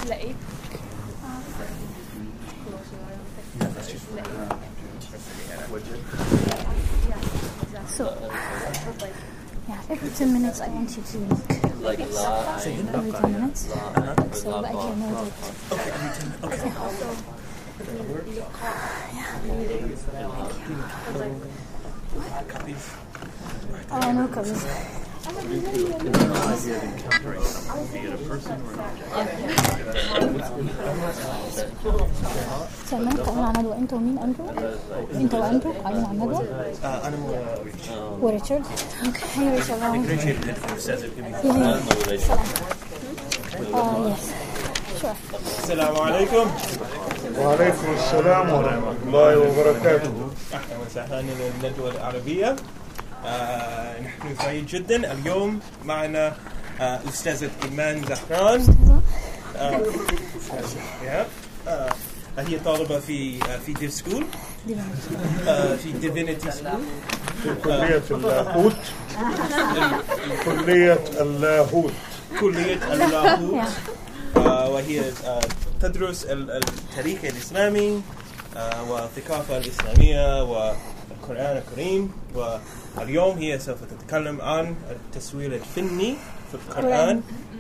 لقيت So, yeah, every 10 minutes I want you to look every 10 minutes. So that I can know that. Okay. Oh, no copies. سلمان قائمين على ندوة. انت ومين انتوا؟ انت وانتوا قائمين على ندوة؟ أنا وريتشارد. اوكي. هي ريتشارد. يس. شوف. السلام عليكم. وعليكم السلام ورحمة الله وبركاته. أهلا وسهلا للندوة العربية. نحن سعيد جدا اليوم معنا أستاذة إيمان زهران. هي طالبة في ديف سكول في ديفينيتي سكول في كلية اللاهوت. كلية اللاهوت. وهي تدرس التاريخ الإسلامي والثقافة الإسلامية والقرآن الكريم. واليوم هي سوف تتكلم عن التصوير الفني في القرآن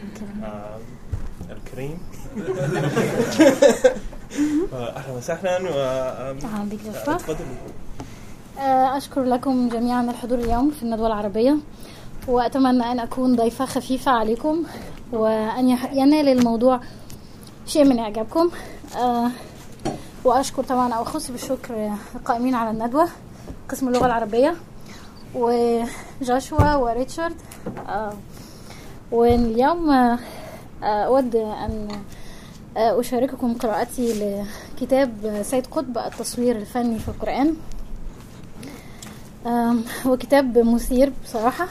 الكريم. أهلا وسهلا تفضلوا. أشكر لكم جميعا الحضور اليوم في الندوة العربية، وأتمنى أن أكون ضيفة خفيفة عليكم وأن ينال الموضوع شيء من إعجابكم. وأشكر طبعا أو أخص بالشكر القائمين على الندوة قسم اللغة العربية وجاشوا وريتشارد. واليوم أود أن أشارككم قراءتي لكتاب سيد قطب التصوير الفني في القرآن. هو كتاب مثير بصراحة،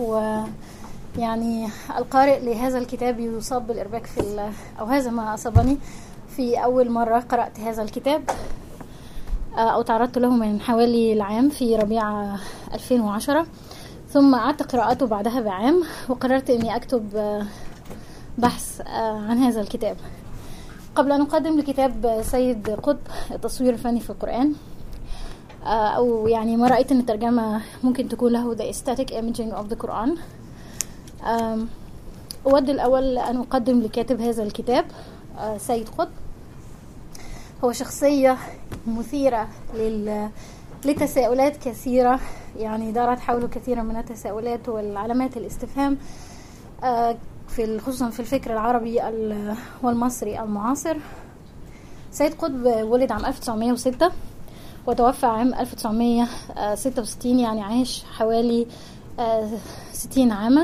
ويعني القارئ لهذا الكتاب يصاب بالإرباك أو هذا ما أصابني في أول مرة قرأت هذا الكتاب أو تعرضت له من حوالي العام في ربيع 2010، ثم أعدت قراءته بعدها بعام وقررت أني أكتب بحث عن هذا الكتاب. قبل أن أقدم لكتاب سيد قطب التصوير الفني في القرآن، أو يعني ما رأيت أن الترجمة ممكن تكون له The Aesthetic Imaging of the Quran، أود الأول أن أقدم لكاتب هذا الكتاب سيد قطب. هو شخصية مثيرة لتساؤلات كثيرة، يعني دارت حوله كثيرا من التساؤلات والعلامات الاستفهام خصوصا في الفكر العربي والمصري المعاصر. سيد قطب ولد عام 1906 وتوفى عام 1966، يعني عاش حوالي 60 عاما.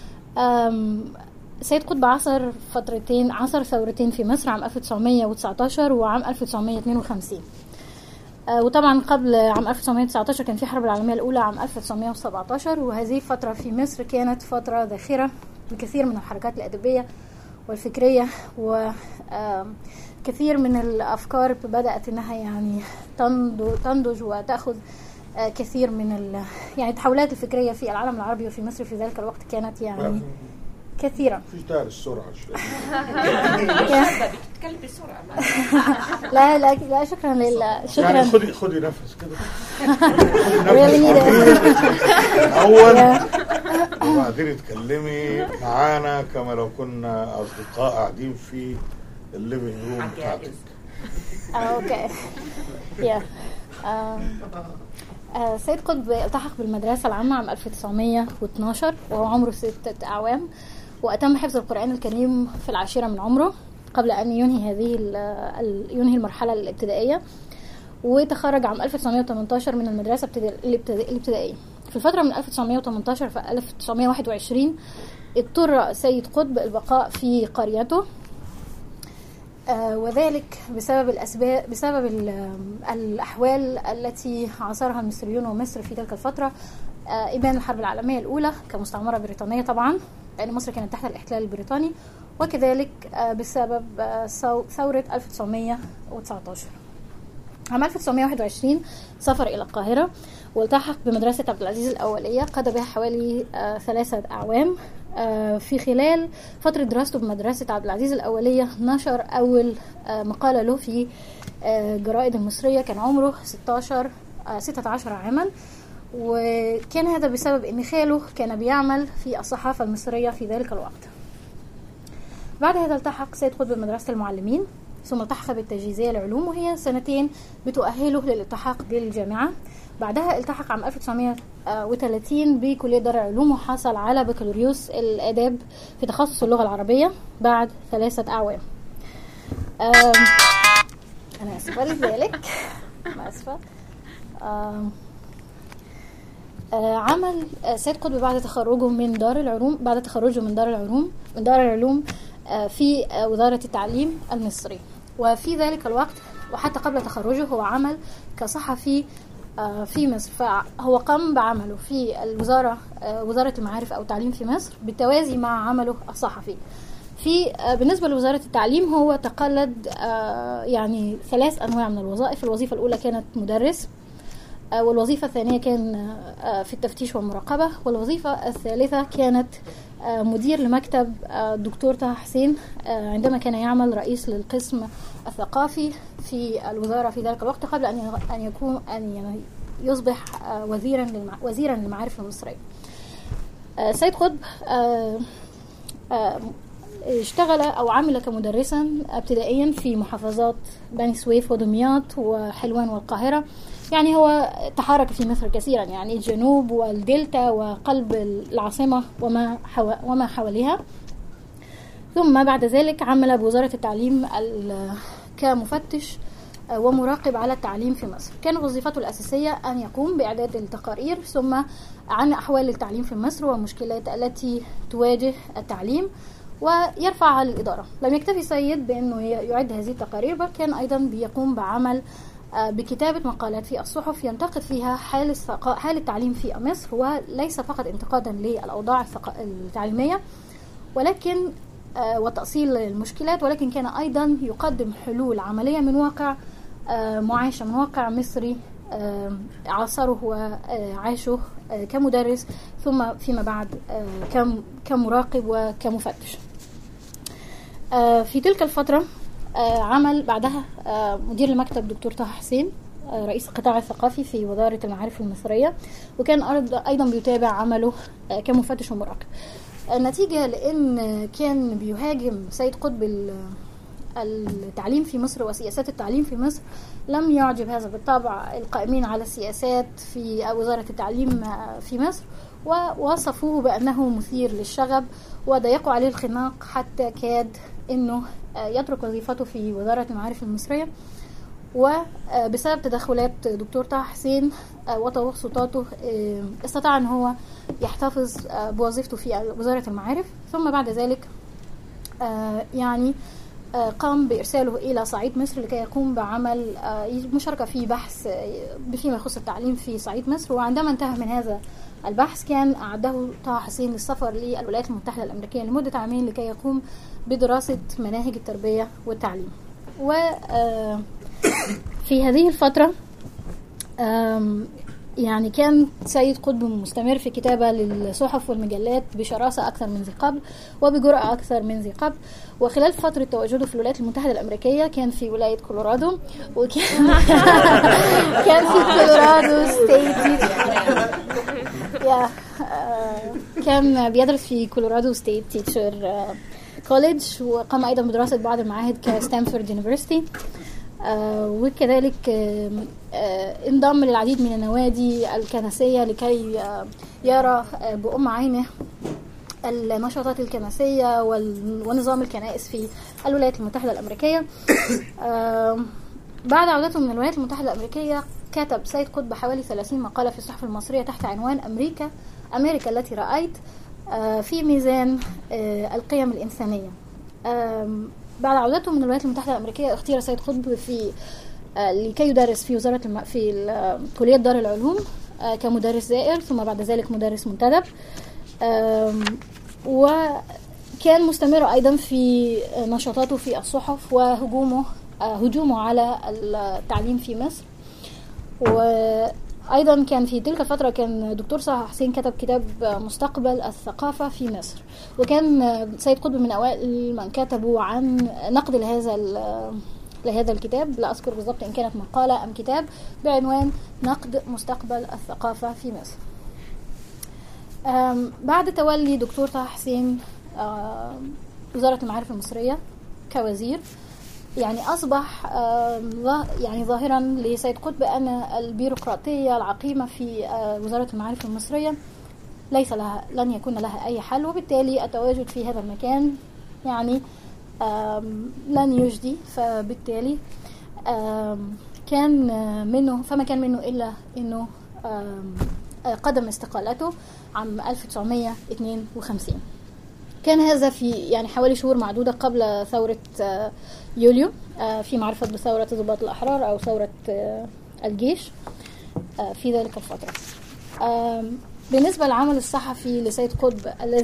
سيد قطب عاصر ثورتين في مصر عام 1919 وعام 1952. وطبعا قبل عام 1919 كان في حرب العالمية الأولى عام 1917، وهذه الفترة في مصر كانت فترة ذاخرة لكثير من الحركات الأدبية والفكرية، وكثير من الأفكار بدأت أنها يعني تنضج وتأخذ كثير من يعني التحولات الفكرية في العالم العربي وفي مصر في ذلك الوقت كانت يعني كثيرة. في دار السرعة شوي. بتتكلم بسرعة. لا شكرا شكرا. يعني خدي نفس كده. أول وبعدين تكلمي معانا كما لو كنا أصدقاء قاعدين في الليفينج روم بتاعتك. اوكي. سيد قطب التحق بالمدرسة العامة عام 1912 وهو عمره 6 أعوام، وأتم حفظ القرآن الكريم في 10 من عمره قبل أن ينهي المرحلة الابتدائية، وتخرج عام 1918 من المدرسة الابتدائية. في الفترة من 1918 ل 1921 اضطر سيد قطب البقاء في قريته، وذلك بسبب الأحوال التي عاصرها المصريون ومصر في تلك الفترة، إبان الحرب العالمية الأولى كمستعمرة بريطانية طبعا لأن مصر كانت تحت الاحتلال البريطاني، وكذلك بسبب ثورة 1919. عام 1921 سافر إلى القاهرة والتحق بمدرسة عبد العزيز الأولية، قضى بها حوالي 3 أعوام في خلال فترة دراسته بمدرسة عبد العزيز الأولية نشر أول مقالة له في جرائد المصرية. كان عمره 16 عاما، وكان هذا بسبب أن خاله كان بيعمل في الصحافة المصرية في ذلك الوقت. بعد هذا التحق سيد قطب بمدرسة المعلمين، ثم التحق بالتجهيزية للعلوم، وهي سنتين بتؤهله للالتحاق بالجامعة. بعدها التحق عام 1930 بكلية دار العلوم، وحصل على بكالوريوس الآداب في تخصص اللغة العربية بعد 3 أعوام. أنا أسفة لذلك، أنا أسفة. عمل سيد قطب بعد تخرجه من دار العلوم في وزارة التعليم المصري. وفي ذلك الوقت وحتى قبل تخرجه هو عمل كصحفي في مصر، فهو قام بعمله في وزارة المعارف أو التعليم في مصر بالتوازي مع عمله الصحفي. بالنسبة لوزارة التعليم هو تقلد يعني 3 أنواع من الوظائف. الوظيفة الأولى كانت مدرس، والوظيفة الثانية كان في التفتيش والمراقبة، والوظيفة الثالثة كانت مدير لمكتب دكتور طه حسين عندما كان يعمل رئيس للقسم الثقافي في الوزارة في ذلك الوقت، قبل أن يصبح وزيرا للمعارف المصرية. سيد قطب اشتغل أو عمل كمدرسا ابتدائيا في محافظات بني سويف ودمياط وحلوان والقاهرة. يعني هو تحرك في مصر كثيرا، يعني الجنوب والدلتا وقلب العاصمة وما حواليها. ثم بعد ذلك عمل بوزارة التعليم كمفتش ومراقب على التعليم في مصر. كان وظيفته الأساسية أن يقوم بإعداد التقارير ثم عن أحوال التعليم في مصر والمشكلات التي تواجه التعليم، ويرفعها للإدارة. لم يكتفي سيد بأنه يعد هذه التقارير، بل كان أيضا بيقوم بعمل بكتابة مقالات في الصحف ينتقد فيها حال التعليم في مصر، وليس فقط انتقادا للأوضاع التعليمية ولكن وتأصيل المشكلات، ولكن كان أيضا يقدم حلول عملية من واقع معاش، من واقع مصري عاصره وعاشه كمدرس ثم فيما بعد كمراقب وكمفتش. في تلك الفترة عمل بعدها مدير لمكتب دكتور طه حسين رئيس القطاع الثقافي في وزارة المعارف المصرية، وكان أيضا بيتابع عمله كمفتش ومراقب. النتيجة لأن كان بيهاجم سيد قطب التعليم في مصر وسياسات التعليم في مصر، لم يعجب هذا بالطبع القائمين على السياسات في وزارة التعليم في مصر، ووصفوه بأنه مثير للشغب وضيقوا عليه الخناق حتى كاد أنه يترك وظيفته في وزارة المعارف المصرية. وبسبب تدخلات دكتور طه حسين وتوسطاته استطاع أن هو يحتفظ بوظيفته في وزارة المعارف. ثم بعد ذلك قام بإرساله إلى صعيد مصر لكي يقوم بعمل مشاركة في بحث فيما يخص التعليم في صعيد مصر. وعندما انتهى من هذا البحث كان أعده طه حسين للسفر للولايات المتحدة الأمريكية لمدة 2 عام لكي يقوم بدراسة مناهج التربية والتعليم. وفي هذه الفترة يعني كان سيد قطب مستمر في كتابة للصحف والمجلات بشراسة أكثر من ذي قبل وبجرأة أكثر من ذي قبل. وخلال فترة تواجده في الولايات المتحدة الأمريكية كان في ولاية كولورادو، وكان كان في كولورادو ستيت كان بيدرس في كولورادو ستيت تيتشر كوليدج، وقام أيضا بدراسة بعض المعاهد كستانفورد يونيفرسيتي، وكذلك انضم للعديد من النوادي الكنسية لكي يرى بأم عينه النشاطات الكنسية ونظام الكنائس في الولايات المتحدة الأمريكية. بعد عودته من الولايات المتحدة الأمريكية كتب سيد قطب حوالي 30 مقالة في الصحف المصرية تحت عنوان أمريكا التي رأيت في ميزان القيم الإنسانية. بعد عودته من الولايات المتحدة الأمريكية اختير سيد قطب لكي يدرس في كلية دار العلوم كمدرس زائر، ثم بعد ذلك مدرس منتدب، وكان مستمر أيضا في نشاطاته في الصحف وهجومه على التعليم في مصر. أيضا كان في تلك الفترة كان دكتور صالح حسين كتب كتاب مستقبل الثقافة في مصر، وكان سيد قطب من أوائل من كتبوا عن نقد لهذا الكتاب. لا أذكر بالضبط إن كانت مقالة أم كتاب بعنوان نقد مستقبل الثقافة في مصر. بعد تولي دكتور طه حسين وزارة المعارف المصرية كوزير، يعني أصبح يعني ظاهرا لسيد قطب أن البيروقراطية العقيمة في وزارة المعارف المصرية لن يكون لها أي حل، وبالتالي التواجد في هذا المكان يعني لن يجدي. فبالتالي فما كان منه إلا أنه قدم استقالته عام 1952. كان هذا في يعني حوالي شهور معدودة قبل ثورة يوليو، فيما عرفت بثورة ضباط الأحرار أو ثورة الجيش في ذلك الفترة. بالنسبة للعمل الصحفي لسيد قطب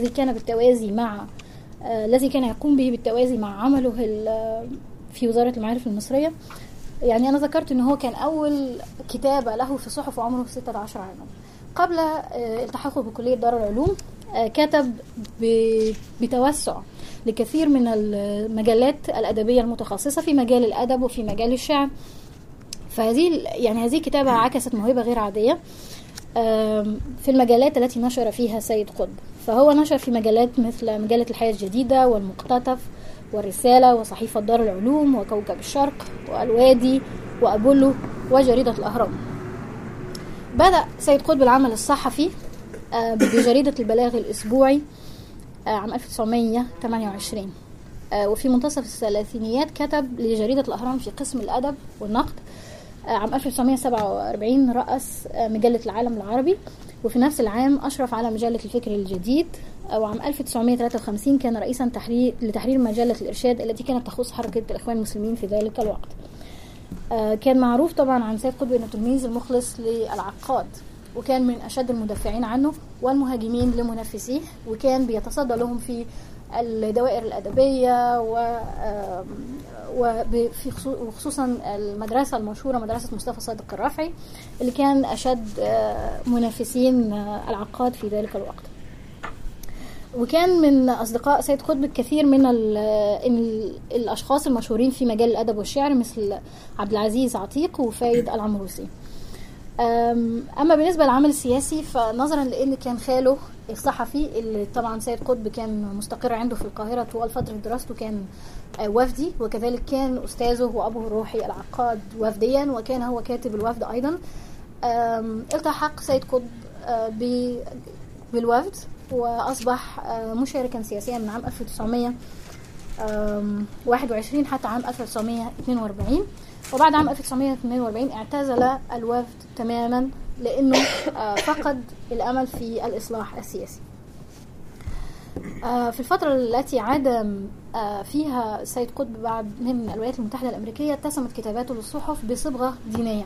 الذي كان يقوم به بالتوازي مع عمله في وزارة المعارف المصرية، يعني أنا ذكرت أنه هو كان أول كتابة له في صحف وعمره 16 عاما. قبل التحقه بكلية دار العلوم كتب بتوسع لكثير من المجالات الأدبية المتخصصة في مجال الأدب وفي مجال الشعر. هذه الكتابة عكست موهبة غير عادية في المجالات التي نشر فيها سيد قطب. فهو نشر في مجالات مثل مجلة الحياة الجديدة والمقتطف والرسالة وصحيفة دار العلوم وكوكب الشرق والوادي وأبولو وجريدة الأهرام. بدأ سيد قطب العمل الصحفي بجريدة البلاغ الأسبوعي عام 1928، وفي منتصف الثلاثينيات كتب لجريدة الأهرام في قسم الأدب والنقد. عام 1947 رأس مجلة العالم العربي، وفي نفس العام أشرف على مجلة الفكر الجديد. وعام 1953 كان رئيسا لتحرير مجلة الإرشاد التي كانت تخص حركة الإخوان المسلمين في ذلك الوقت. كان معروف طبعا عن سيد قطب أنه تلميذ المخلص للعقاد، وكان من أشد المدافعين عنه والمهاجمين لمنافسيه، وكان بيتصدى لهم في الدوائر الأدبية وخصوصا المدرسة المشهورة مدرسة مصطفى صادق الرافعي اللي كان أشد منافسين العقاد في ذلك الوقت. وكان من أصدقاء سيد قطب كثير من الأشخاص المشهورين في مجال الأدب والشعر مثل عبد العزيز عتيق وفايد العمروسي. أما بالنسبة للعمل السياسي فنظرا لأن كان خاله الصحفي اللي طبعا سيد قطب كان مستقر عنده في القاهرة طوال فترة دراسته كان وفدي، وكذلك كان أستاذه وأبوه الروحي العقاد وفديا، وكان هو كاتب الوفد أيضا. التحق سيد قطب بالوفد وأصبح مشاركا سياسيا من عام 1921 حتى عام 1942. وبعد عام 1942 اعتزل الوفد تماما لأنه فقد الأمل في الإصلاح السياسي. في الفترة التي عاد فيها سيد قطب بعد من الولايات المتحدة الأمريكية اتسمت كتاباته للصحف بصبغة دينية،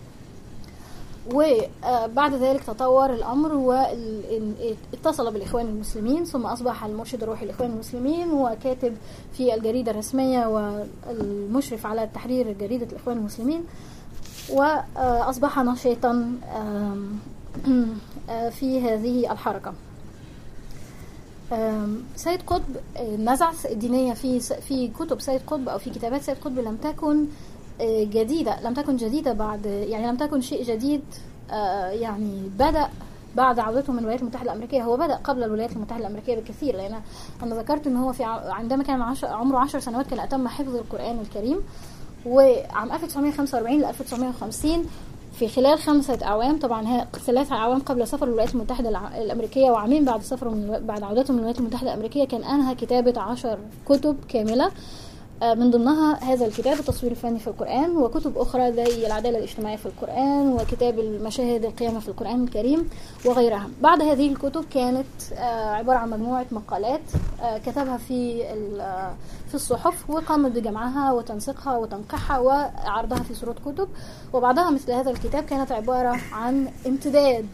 وبعد ذلك تطور الأمر واتصل بالإخوان المسلمين، ثم أصبح المرشد الروحي للإخوان المسلمين وكاتب في الجريدة الرسمية والمشرف على تحرير جريدة الإخوان المسلمين، وأصبح نشيطا في هذه الحركة. سيد قطب النزعة الدينية في كتب سيد قطب أو في كتابات سيد قطب لم تكن جديدة بعد، يعني لم تكن شيء جديد. يعني بدأ بعد عودته من الولايات المتحدة الأمريكية. هو بدأ قبل الولايات المتحدة الأمريكية بكثير، لأن أنا ذكرت أنه هو عندما كان عمره 10 سنوات كان أتم حفظ القرآن الكريم. وعام 1945 ل 1950 في خلال 5 أعوام، طبعا 3 أعوام قبل سفر الولايات المتحدة الأمريكية وعامين بعد عودته من الولايات المتحدة الأمريكية، كان أنهى كتابة 10 كتب كاملة، من ضمنها هذا الكتاب التصوير الفني في القرآن، وكتب أخرى زي العدالة الاجتماعية في القرآن وكتاب المشاهد القيامة في القرآن الكريم وغيرها. بعد هذه الكتب كانت عبارة عن مجموعة مقالات كتبها في الصحف، وقامت بجمعها وتنسيقها وتنقيحها وعرضها في صورة كتب. وبعدها مثل هذا الكتاب كانت عبارة عن امتداد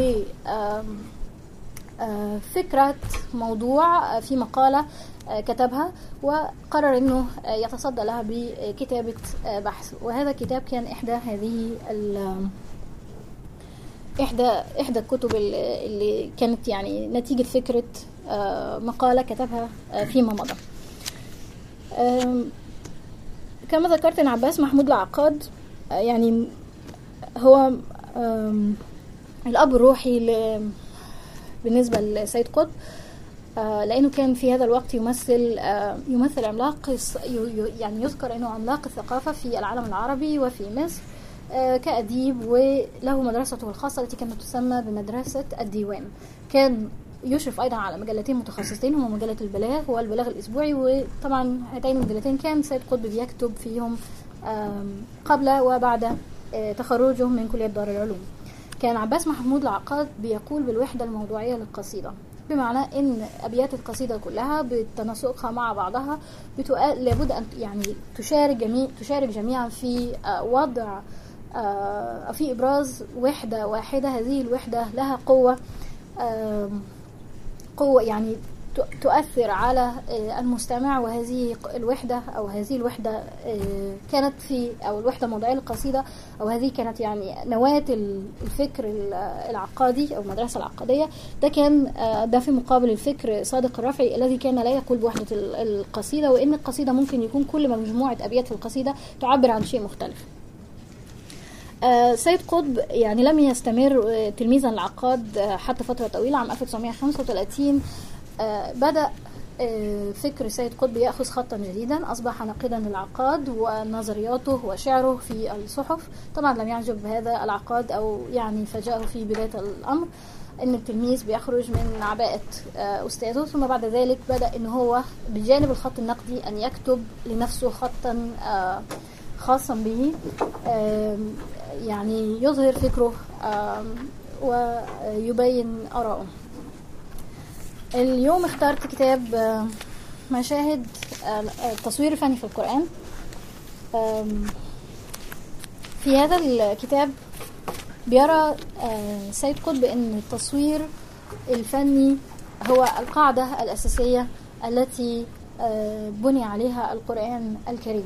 فكرة موضوع في مقالة كتبها، وقرر انه يتصدى لها بكتابة بحث. وهذا الكتاب كان احدى هذه إحدى الكتب اللي كانت يعني نتيجة فكرة مقالة كتبها فيما مضى. كما ذكرت أن عباس محمود العقاد يعني هو الأب الروحي بالنسبة لسيد قطب، لأنه كان في هذا الوقت يمثل عملاق، يعني يذكر أنه عملاق الثقافة في العالم العربي وفي مصر كأديب، وله مدرسته الخاصة التي كانت تسمى بمدرسة الديوان. كان يشرف أيضا على مجلتين متخصصتين هما مجلة البلاغ والبلاغ الأسبوعي، وطبعا هاتين المجلتين كان سيد قطب بيكتب فيهم قبل وبعد تخرجه من كلية دار العلوم. كان عباس محمود العقاد بيقول بالوحدة الموضوعية للقصيدة، بمعنى ان ابيات القصيدة كلها بتناسقها مع بعضها لابد ان يعني تشارك جميعا في وضع في ابراز وحدة واحدة. هذه الوحدة لها قوة يعني تؤثر على المستمع، وهذه الوحدة أو هذه الوحدة كانت أو الوحدة الموضوعية للقصيدة، أو هذه كانت يعني نواة الفكر العقادي أو المدرسة العقادية. ده في مقابل الفكر صادق الرافعي الذي كان لا يقول بوحدة القصيدة، وإن القصيدة ممكن يكون كل مجموعة أبيات في القصيدة تعبر عن شيء مختلف. سيد قطب يعني لم يستمر تلميذا للعقاد حتى فترة طويلة. عام 1935 بدأ فكر سيد قطب يأخذ خطا جديدا، أصبح ناقدا للعقاد ونظرياته وشعره في الصحف. طبعا لم يعجب هذا العقاد أو يعني فاجأه في بداية الأمر أن التلميذ بيخرج من عباءة أستاذه، ثم بعد ذلك بدأ أنه هو بجانب الخط النقدي أن يكتب لنفسه خطا خاصا به، يعني يظهر فكره ويبين آراءه. اليوم اخترت كتاب مشاهد التصوير الفني في القرآن. في هذا الكتاب بيرى سيد قطب أن التصوير الفني هو القاعدة الأساسية التي بني عليها القرآن الكريم.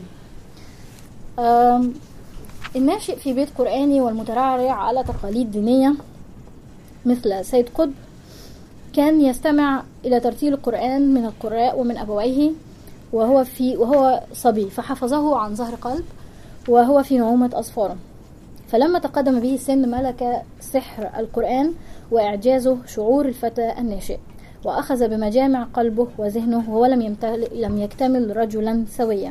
الناشئ في بيت قرآني والمترعرع على تقاليد دينية مثل سيد قطب كان يستمع إلى ترتيل القرآن من القراء ومن أبويه وهو صبي، فحفظه عن ظهر قلب وهو في نعومة أظفاره. فلما تقدم به السن ملك سحر القرآن وإعجازه شعور الفتى الناشئ، وأخذ بمجامع قلبه وذهنه، وهو لم يكتمل رجلا سويا.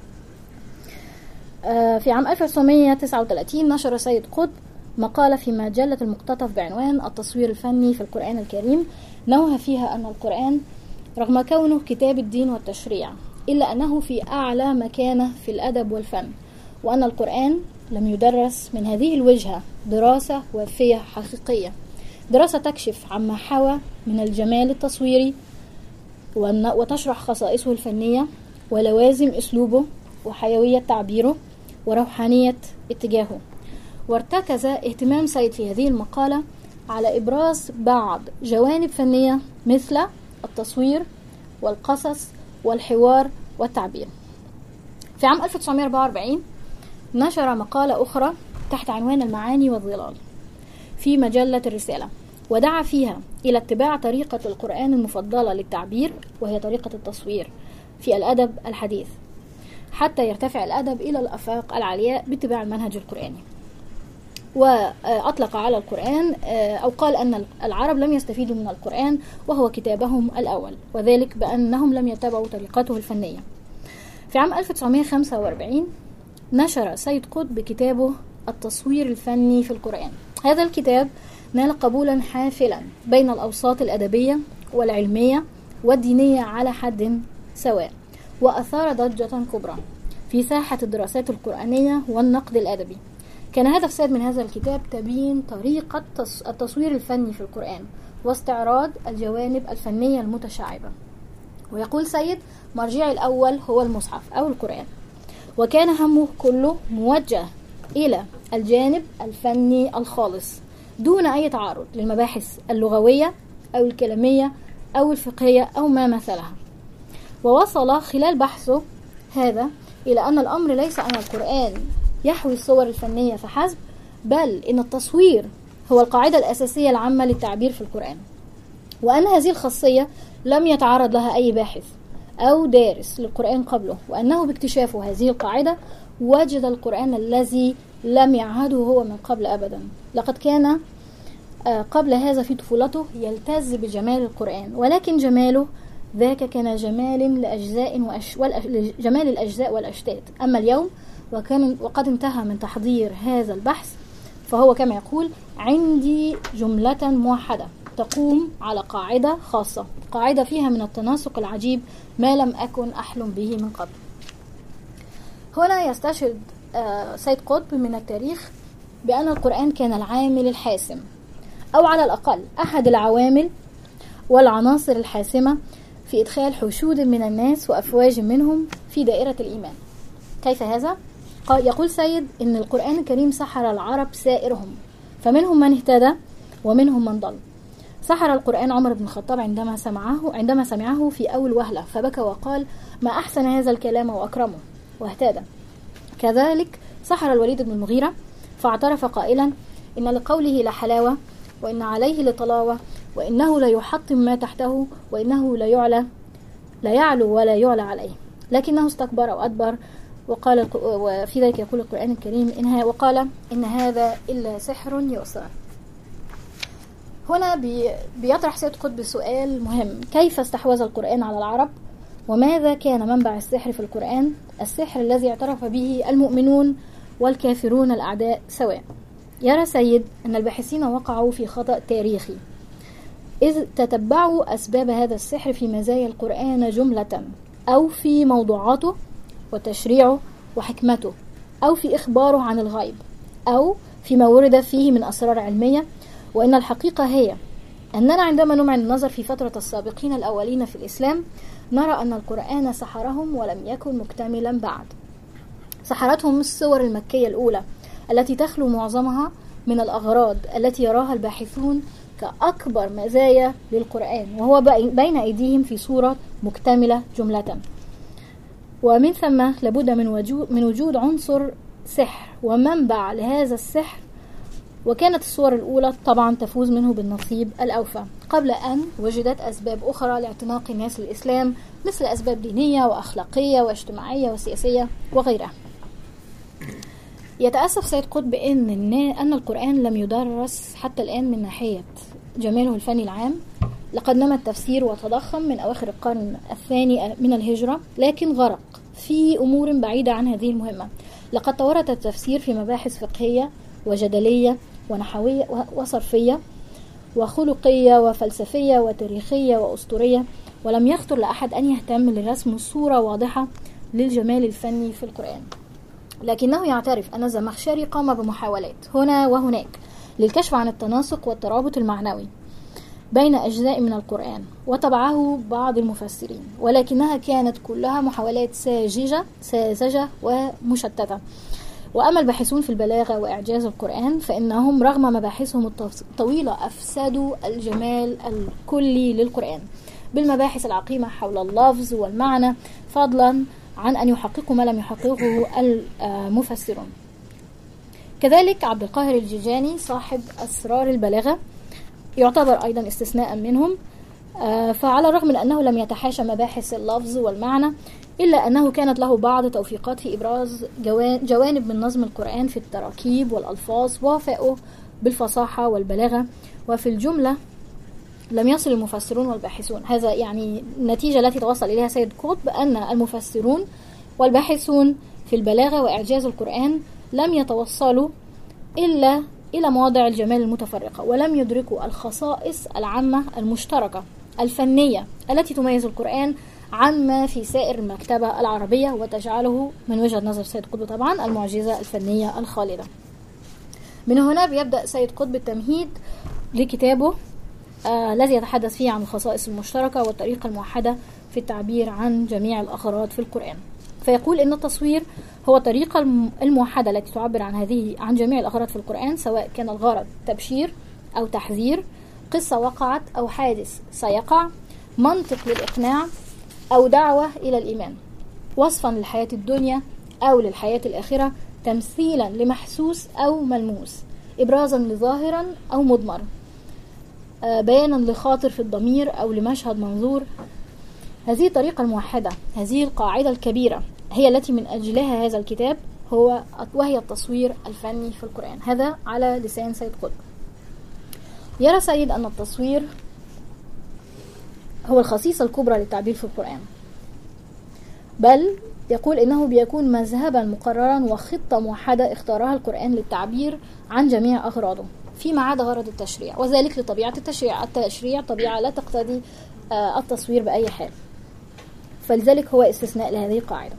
في عام 1939 نشر سيد قطب مقالة في مجلة المقتطف بعنوان التصوير الفني في القرآن الكريم، نوه فيها أن القرآن رغم كونه كتاب الدين والتشريع إلا أنه في أعلى مكانة في الأدب والفن، وأن القرآن لم يدرس من هذه الوجهة دراسة وافية حقيقية، دراسة تكشف عما حوى من الجمال التصويري وتشرح خصائصه الفنية ولوازم أسلوبه وحيوية تعبيره وروحانية اتجاهه. وارتكز اهتمام سيد في هذه المقالة على إبراز بعض جوانب فنية مثل التصوير والقصص والحوار والتعبير. في عام 1944 نشر مقالة أخرى تحت عنوان المعاني والظلال في مجلة الرسالة، ودعا فيها إلى اتباع طريقة القرآن المفضلة للتعبير، وهي طريقة التصوير في الأدب الحديث، حتى يرتفع الأدب إلى الآفاق العلياء باتباع المنهج القرآني. وأطلق على القرآن أو قال أن العرب لم يستفيدوا من القرآن وهو كتابهم الأول، وذلك بأنهم لم يتبعوا طريقته الفنية. في عام 1945 نشر سيد قطب كتابه التصوير الفني في القرآن. هذا الكتاب نال قبولا حافلا بين الأوساط الأدبية والعلمية والدينية على حد سواء، وأثار ضجة كبرى في ساحة الدراسات القرآنية والنقد الأدبي. كان هدف سيد من هذا الكتاب تبيين طريقة التصوير الفني في القرآن واستعراض الجوانب الفنية المتشعبة. ويقول سيد: مرجعي الأول هو المصحف أو القرآن، وكان همه كله موجه إلى الجانب الفني الخالص دون أي تعارض للمباحث اللغوية أو الكلامية أو الفقهية أو ما مثلها. ووصل خلال بحثه هذا إلى أن الأمر ليس أن القرآن يحوي الصور الفنية فحسب، بل إن التصوير هو القاعدة الأساسية العامة للتعبير في القرآن، وأن هذه الخاصية لم يتعرض لها أي باحث أو دارس للقرآن قبله، وأنه باكتشاف هذه القاعدة وجد القرآن الذي لم يعهده هو من قبل أبدا. لقد كان قبل هذا في طفولته يلتز بجمال القرآن، ولكن جماله ذاك كان جمال جمال الأجزاء والأشتات. أما اليوم وقد انتهى من تحضير هذا البحث، فهو كما يقول: عندي جملة موحدة تقوم على قاعدة خاصة، قاعدة فيها من التناسق العجيب ما لم أكن أحلم به من قبل. هنا يستشهد سيد قطب من التاريخ بأن القرآن كان العامل الحاسم، أو على الأقل أحد العوامل والعناصر الحاسمة في إدخال حشود من الناس وأفواج منهم في دائرة الإيمان. كيف هذا؟ يقول سيد إن القرآن الكريم سحر العرب سائرهم، فمنهم من اهتدى ومنهم من ضل. سحر القرآن عمر بن الخطاب عندما سمعه في أول وهلة، فبكى وقال: ما أحسن هذا الكلام وأكرمه، واهتدى. كذلك سحر الوليد بن المغيرة، فاعترف قائلا: إن لقوله لحلاوة، وإن عليه لطلاوة، وإنه لا يحطم ما تحته، وإنه لا يعلو ولا يعلى عليه، لكنه استكبر وأدبر. وقال، وفي ذلك يقول القرآن الكريم وقال: إن هذا إلا سحر يؤثر. هنا بيطرح سيد قطب سؤال مهم: كيف استحوذ القرآن على العرب؟ وماذا كان منبع السحر في القرآن؟ السحر الذي اعترف به المؤمنون والكافرون الأعداء سواء. يرى سيد أن الباحثين وقعوا في خطأ تاريخي، إذ تتبعوا أسباب هذا السحر في مزايا القرآن جملة، أو في موضوعاته وتشريعه وحكمته، أو في إخباره عن الغيب، أو فيما ورد فيه من أسرار علمية. وإن الحقيقة هي أننا عندما نمعن النظر في فترة السابقين الأولين في الإسلام نرى أن القرآن سحرهم ولم يكن مكتملا بعد. سحرتهم السور المكية الأولى التي تخلو معظمها من الأغراض التي يراها الباحثون كأكبر مزايا للقرآن، وهو بين أيديهم في صورة مكتملة جملة. ومن ثم لابد من وجود عنصر سحر ومنبع لهذا السحر، وكانت الصور الأولى طبعا تفوز منه بالنصيب الأوفى، قبل أن وجدت أسباب أخرى لاعتناق الناس للإسلام، مثل أسباب دينية وأخلاقية واجتماعية وسياسية وغيرها. يتأسف سيد قطب أن القرآن لم يدرس حتى الآن من ناحية جماله الفني العام. لقد نمى التفسير وتضخم من أواخر القرن الثاني من الهجرة، لكن غرق في أمور بعيدة عن هذه المهمة. لقد تورط التفسير في مباحث فقهية وجدلية ونحوية وصرفية وخلقية وفلسفية وتاريخية وأسطورية، ولم يخطر لأحد أن يهتم لرسم صورة واضحة للجمال الفني في القرآن. لكنه يعترف أن الزمخشري قام بمحاولات هنا وهناك للكشف عن التناسق والترابط المعنوي بين أجزاء من القرآن، وتبعه بعض المفسرين، ولكنها كانت كلها محاولات ساذجة ومشتتة. وأما الباحثون في البلاغة وإعجاز القرآن فإنهم رغم مباحثهم الطويلة أفسدوا الجمال الكلي للقرآن بالمباحث العقيمة حول اللفظ والمعنى، فضلا عن أن يحققوا ما لم يحققه المفسرون. كذلك عبد القاهر الجيجاني صاحب أسرار البلاغة يعتبر أيضا استثناء منهم، فعلى الرغم من أنه لم يتحاشى مباحث اللفظ والمعنى، إلا أنه كانت له بعض توفيقات في إبراز جوانب من نظم القرآن في التراكيب والألفاظ ووفائه بالفصاحة والبلاغة. وفي الجملة لم يصل المفسرون والباحثون، هذا يعني النتيجة التي توصل إليها سيد قطب، أن المفسرون والباحثون في البلاغة وإعجاز القرآن لم يتوصلوا إلا إلى مواضع الجمال المتفرقة، ولم يدركوا الخصائص العامة المشتركة الفنية التي تميز القرآن عما في سائر المكتبة العربية، وتجعله من وجهة نظر سيد قطب طبعا المعجزة الفنية الخالدة. من هنا بيبدأ سيد قطب التمهيد لكتابه الذي يتحدث فيه عن الخصائص المشتركة والطريقة الموحدة في التعبير عن جميع الأغراض في القرآن. فيقول إن التصوير هو الطريقة الموحدة التي تعبر عن جميع الأغراض في القرآن، سواء كان الغرض تبشير أو تحذير، قصة وقعت أو حادث سيقع، منطق للإقناع أو دعوة إلى الإيمان، وصفا للحياة الدنيا أو للحياة الآخرة، تمثيلا لمحسوس أو ملموس، إبرازا لظاهرا أو مضمر، بيانا لخاطر في الضمير أو لمشهد منظور. هذه الطريقة الموحدة، هذه القاعدة الكبيرة هي التي من أجلها هذا الكتاب، وهي التصوير الفني في القرآن. هذا على لسان سيد قطب. يرى سيد أن التصوير هو الخصيصة الكبرى للتعبير في القرآن، بل يقول إنه بيكون مذهبا مقررا وخطة موحدة اختارها القرآن للتعبير عن جميع أغراضه فيما عدا غرض التشريع، وذلك لطبيعة التشريع. التشريع طبيعة لا تقتضي التصوير بأي حال، فلذلك هو استثناء لهذه القاعدة.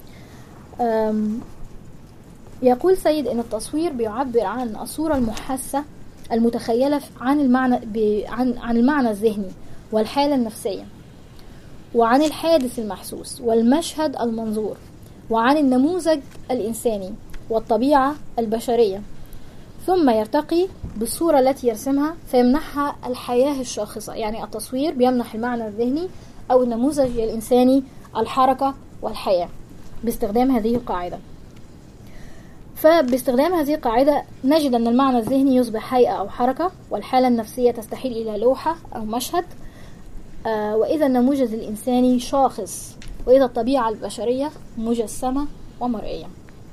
يقول سيد إن التصوير بيعبر عن الصورة المحسة المتخيلة عن المعنى الذهني والحالة النفسية، وعن الحادث المحسوس والمشهد المنظور، وعن النموذج الإنساني والطبيعة البشرية، ثم يرتقي بالصورة التي يرسمها فيمنحها الحياة الشاخصة. يعني التصوير بيمنح المعنى الذهني أو النموذج الإنساني الحركة والحياة باستخدام هذه القاعدة. فباستخدام هذه القاعدة نجد أن المعنى الذهني يصبح هيئة أو حركة، والحالة النفسية تستحيل إلى لوحة أو مشهد، وإذا النموذج الإنساني شاخص، وإذا الطبيعة البشرية مجسمة ومرئية.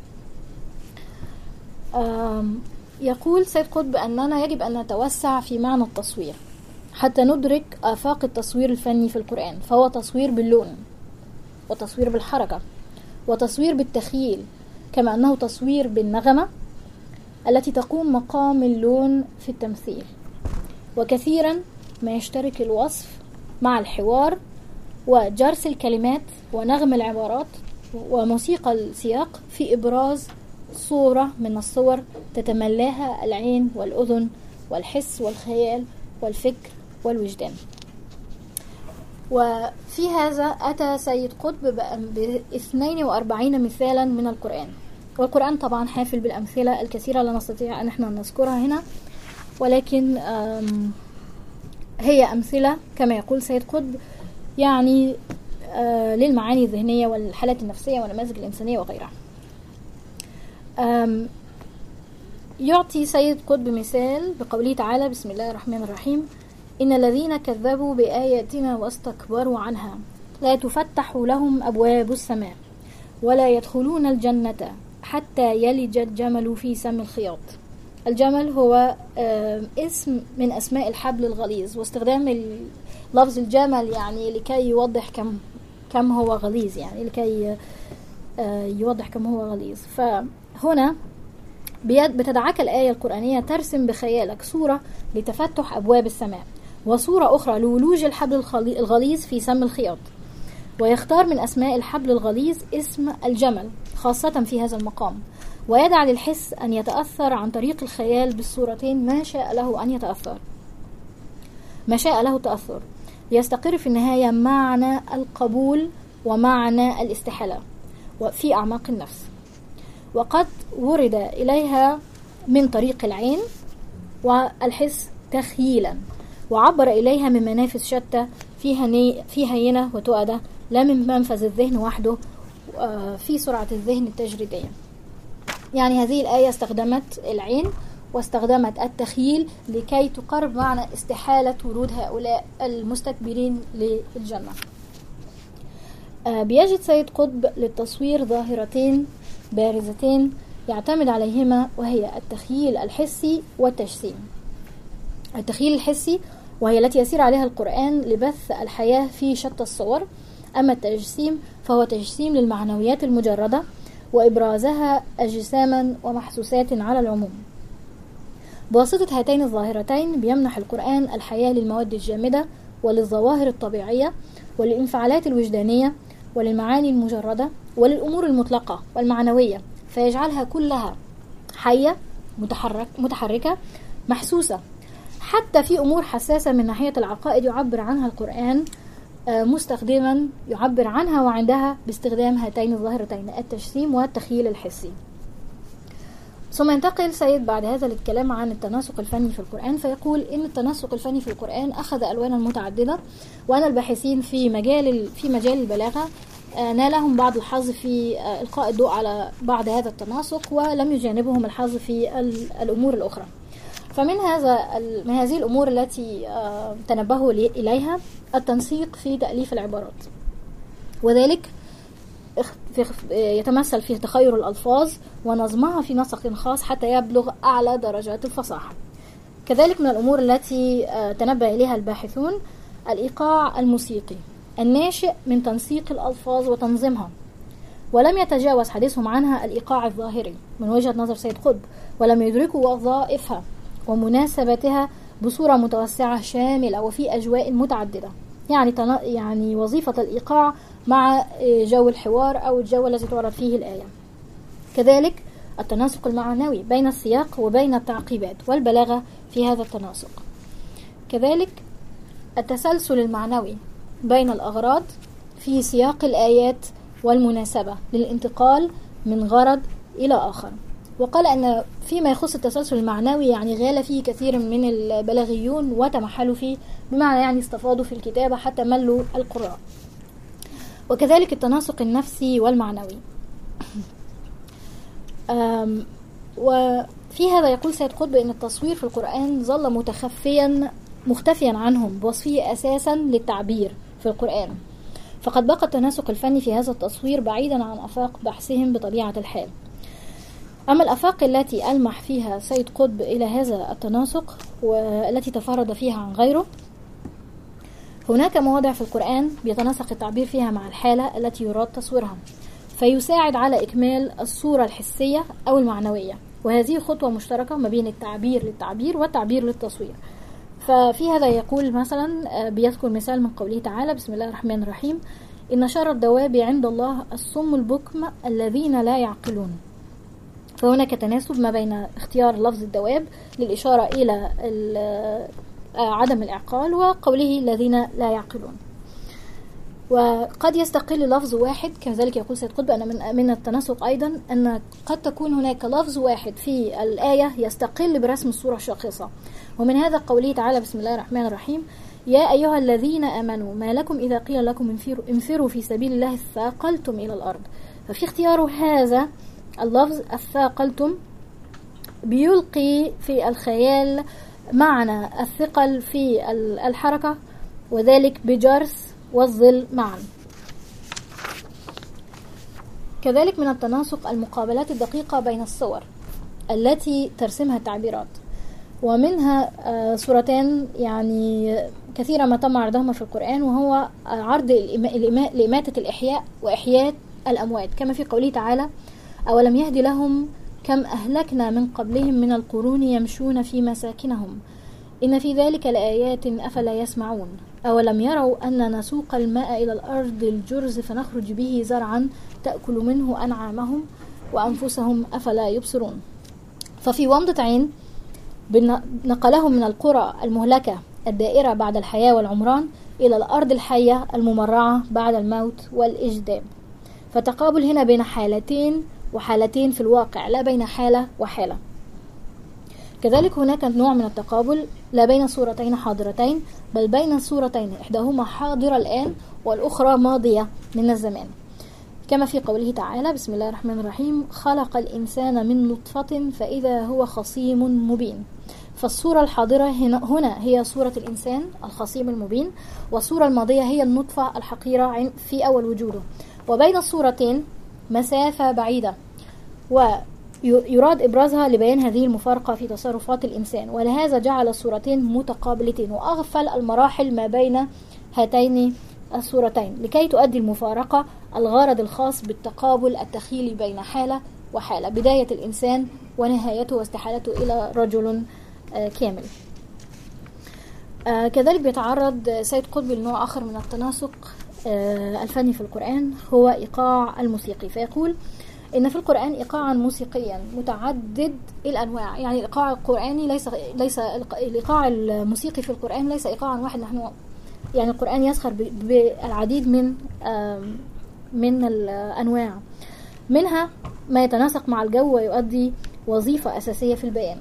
يقول سيد قطب أننا يجب أن نتوسع في معنى التصوير حتى ندرك آفاق التصوير الفني في القرآن، فهو تصوير باللون، وتصوير بالحركة، وتصوير بالتخيل، كما أنه تصوير بالنغمة التي تقوم مقام اللون في التمثيل. وكثيرا ما يشترك الوصف مع الحوار وجرس الكلمات ونغم العبارات وموسيقى السياق في إبراز صورة من الصور تتملاها العين والأذن والحس والخيال والفكر والوجدان. وفي هذا أتى سيد قطب ب42 مثالا من القرآن، والقرآن طبعا حافل بالأمثلة الكثيرة لا نستطيع أن احنا نذكرها هنا، ولكن هي أمثلة كما يقول سيد قطب يعني للمعاني الذهنية والحالات النفسية والنماذج الإنسانية وغيرها. يعطي سيد قطب مثال بقوله تعالى: بسم الله الرحمن الرحيم: إن الذين كذبوا بآياتنا واستكبروا عنها لا تفتح لهم أبواب السماء ولا يدخلون الجنة حتى يلج الجمل في سم الخياط. الجمل هو اسم من أسماء الحبل الغليظ، واستخدام لفظ الجمل يعني لكي يوضح كم هو غليظ، يعني لكي يوضح كم هو غليظ. فهنا بتدعك الآية القرآنية ترسم بخيالك صورة لتفتح أبواب السماء، وصورة أخرى لولوج الحبل الغليظ في سم الخياط. ويختار من أسماء الحبل الغليظ اسم الجمل خاصة في هذا المقام، ويدع للحس أن يتأثر عن طريق الخيال بالصورتين ما شاء له تأثر، ليستقر في النهاية معنى القبول ومعنى الاستحالة وفي أعماق النفس. وقد ورد إليها من طريق العين والحس تخييلا، وعبر إليها من منافذ شتى في هينة وتؤدة، لا من منفذ الذهن وحده في سرعة الذهن التجريدية. يعني هذه الآية استخدمت العين واستخدمت التخييل لكي تقرب معنى استحالة ورود هؤلاء المستكبرين للجنة. بيجد سيد قطب للتصوير ظاهرتين بارزتين يعتمد عليهما، وهي التخييل الحسي والتجسيم. التخييل الحسي وهي التي يسير عليها القرآن لبث الحياة في شتى الصور، أما التجسيم فهو تجسيم للمعنويات المجردة وإبرازها أجساما ومحسوسات على العموم. بواسطة هاتين الظاهرتين بيمنح القرآن الحياة للمواد الجامدة وللظواهر الطبيعية وللانفعالات الوجدانية وللمعاني المجردة وللأمور المطلقة والمعنوية، فيجعلها كلها حية متحركة محسوسة. حتى في أمور حساسة من ناحية العقائد يعبر عنها القرآن مستخدما يعبر عنها وعندها باستخدام هاتين الظاهرتين التجسيم والتخييل الحسي. ثم ينتقل سيد بعد هذا للكلام عن التناسق الفني في القرآن، فيقول إن التناسق الفني في القرآن أخذ ألوانا متعددة، وأن الباحثين في مجال البلاغة نالهم بعض الحظ في إلقاء الضوء على بعض هذا التناسق، ولم يجانبهم الحظ في الأمور الأخرى. فمن من هذه الأمور التي تنبهوا إليها التنسيق في تأليف العبارات، وذلك يتمثل في تخير الألفاظ ونظمها في نسق خاص حتى يبلغ أعلى درجات الفصاحة. كذلك من الأمور التي تنبه إليها الباحثون الإيقاع الموسيقي الناشئ من تنسيق الألفاظ وتنظيمها، ولم يتجاوز حديثهم عنها الإيقاع الظاهري من وجهة نظر سيد قطب، ولم يدركوا وظائفها ومناسبتها بصورة متوسعة شاملة وفي أجواء متعددة. يعني وظيفة الإيقاع مع جو الحوار أو الجو الذي تعرض فيه الآية. كذلك التناسق المعنوي بين السياق وبين التعقيبات والبلاغة في هذا التناسق. كذلك التسلسل المعنوي بين الأغراض في سياق الآيات والمناسبة للانتقال من غرض إلى آخر. وقال أن فيما يخص التسلسل المعنوي يعني غال فيه كثير من البلاغيون وتمحلوا فيه، بمعنى يعني استفاضوا في الكتابة حتى ملوا القراء. وكذلك التناسق النفسي والمعنوي. وفي هذا يقول سيد قطب أن التصوير في القرآن ظل مختفيا عنهم بوصفه أساسا للتعبير في القرآن، فقد بقى التناسق الفني في هذا التصوير بعيدا عن أفاق بحثهم بطبيعة الحال. أما الأفاق التي ألمح فيها سيد قطب إلى هذا التناسق والتي تفرد فيها عن غيره، هناك مواضع في القرآن بيتناسق التعبير فيها مع الحالة التي يراد تصويرها، فيساعد على إكمال الصورة الحسية أو المعنوية، وهذه خطوة مشتركة ما بين التعبير للتعبير والتعبير للتصوير. ففي هذا يقول مثلا بيذكر مثال من قوله تعالى: بسم الله الرحمن الرحيم: إن شر الدواب عند الله الصم البكم الذين لا يعقلون. فهناك تناسب ما بين اختيار لفظ الدواب للإشارة إلى عدم الإعقال وقوله الذين لا يعقلون. وقد يستقل لفظ واحد، كذلك يقول سيد قطب أن من التناسق أيضا أن قد تكون هناك لفظ واحد في الآية يستقل برسم الصورة الشاخصة، ومن هذا قوله تعالى: بسم الله الرحمن الرحيم: يا أيها الذين آمنوا ما لكم إذا قيل لكم انفروا في سبيل الله ثاقلتم إلى الأرض. ففي اختيار هذا اللفظ الثاقلتم بيلقي في الخيال معنى الثقل في الحركة، وذلك بجرس والظل معا. كذلك من التناسق المقابلات الدقيقة بين الصور التي ترسمها التعبيرات، ومنها صورتان يعني كثيرا ما تم عرضهما في القرآن، وهو عرض لإماتة الإحياء وإحياء الأموات، كما في قوله تعالى: أولم يهد لهم كم أهلكنا من قبلهم من القرون يمشون في مساكنهم إن في ذلك لآيات أفلا يسمعون أولم يروا أن نسوق الماء إلى الأرض الجرز فنخرج به زرعا تأكل منه أنعامهم وأنفسهم أفلا يبصرون. ففي ومضة عين نقلهم من القرى المهلكة الدائرة بعد الحياة والعمران إلى الأرض الحية الممرعة بعد الموت والإجداب. فتقابل هنا بين حالتين وحالتين في الواقع، لا بين حالة وحالة. كذلك هناك نوع من التقابل لا بين صورتين حاضرتين، بل بين صورتين إحداهما حاضرة الآن والأخرى ماضية من الزمان، كما في قوله تعالى: بسم الله الرحمن الرحيم: خلق الإنسان من نطفة فإذا هو خصيم مبين. فالصورة الحاضرة هنا هي صورة الإنسان الخصيم المبين، والصورة الماضية هي النطفة الحقيرة في أول وجوده، وبين الصورتين مسافة بعيدة، ويراد إبرازها لبيان هذه المفارقة في تصرفات الإنسان، ولهذا جعل الصورتين متقابلتين وأغفل المراحل ما بين هاتين الصورتين لكي تؤدي المفارقة الغرض الخاص بالتقابل التخيلي بين حالة وحالة، بداية الإنسان ونهايته واستحالته إلى رجل كامل. كذلك بيتعرض سيد قطب لنوع آخر من التناسق الفني في القرآن، هو إيقاع الموسيقي، فيقول إن في القرآن إيقاعا موسيقيا متعدد الأنواع. يعني الإيقاع القرآني ليس الإيقاع الموسيقي في القرآن ليس إيقاعا واحد. نحن يعني القرآن يسخر بالعديد من الأنواع، منها ما يتناسق مع الجو ويؤدي وظيفة أساسية في البيان.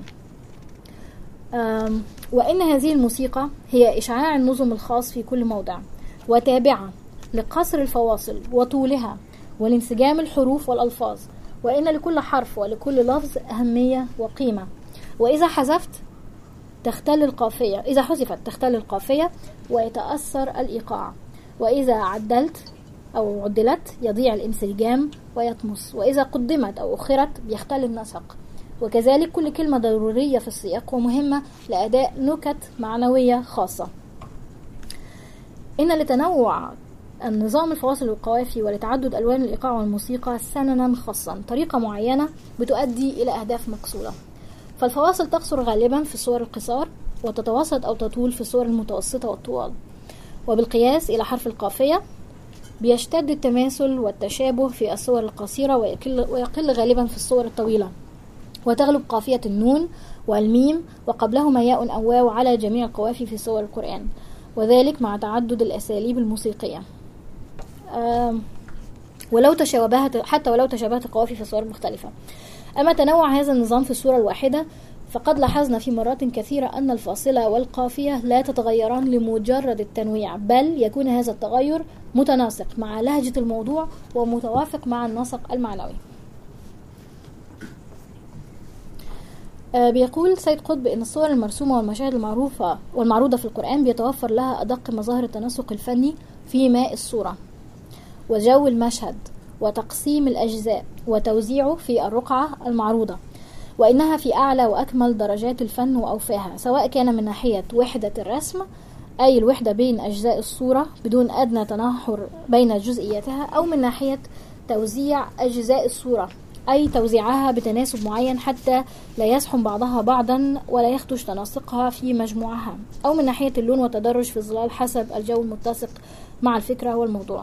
وإن هذه الموسيقى هي إشعاع النظم الخاص في كل موضع، وتابعة لقصر الفواصل وطولها والانسجام الحروف والألفاظ، وإن لكل حرف ولكل لفظ أهمية وقيمة، وإذا حذفت تختل القافية، إذا حذفت تختل القافية ويتأثر الإيقاع، وإذا عدلت أو عدلت يضيع الانسجام ويطمس، وإذا قدمت أو أخرت بيختل النسق. وكذلك كل كلمة ضرورية في السياق ومهمة لأداء نكت معنوية خاصة. إن لتنوع النظام الفواصل والقوافي ولتعدد ألوان الإيقاع والموسيقى سننا خاصا، طريقة معينة بتؤدي إلى أهداف مقصودة. فالفواصل تقصر غالبا في الصور القصار، وتتوسط أو تطول في الصور المتوسطة والطوال. وبالقياس إلى حرف القافية بيشتد التماثل والتشابه في الصور القصيرة ويقل غالبا في الصور الطويلة، وتغلب قافية النون والميم وقبلهما ياء أو واو على جميع القوافي في صور القرآن، وذلك مع تعدد الأساليب الموسيقية. حتى ولو تشابهت القوافي في صور مختلفة. أما تنوع هذا النظام في الصورة الواحدة فقد لاحظنا في مرات كثيرة أن الفاصلة والقافية لا تتغيران لمجرد التنويع، بل يكون هذا التغير متناسق مع لهجة الموضوع ومتوافق مع النسق المعنوي. بيقول سيد قطب إن الصور المرسومة والمشاهد المعروفة والمعروضة في القرآن بيتوفر لها أدق مظاهر التناسق الفني في ماء الصورة وجو المشهد وتقسيم الأجزاء وتوزيعه في الرقعة المعروضة، وإنها في أعلى وأكمل درجات الفن وأوفاها، سواء كان من ناحية وحدة الرسم أي الوحدة بين أجزاء الصورة بدون أدنى تناحر بين جزئياتها، أو من ناحية توزيع أجزاء الصورة أي توزيعها بتناسب معين حتى لا يزحم بعضها بعضا ولا يخدش تناسقها في مجموعها، أو من ناحية اللون والتدرج في الظلال حسب الجو المتسق مع الفكرة والموضوع.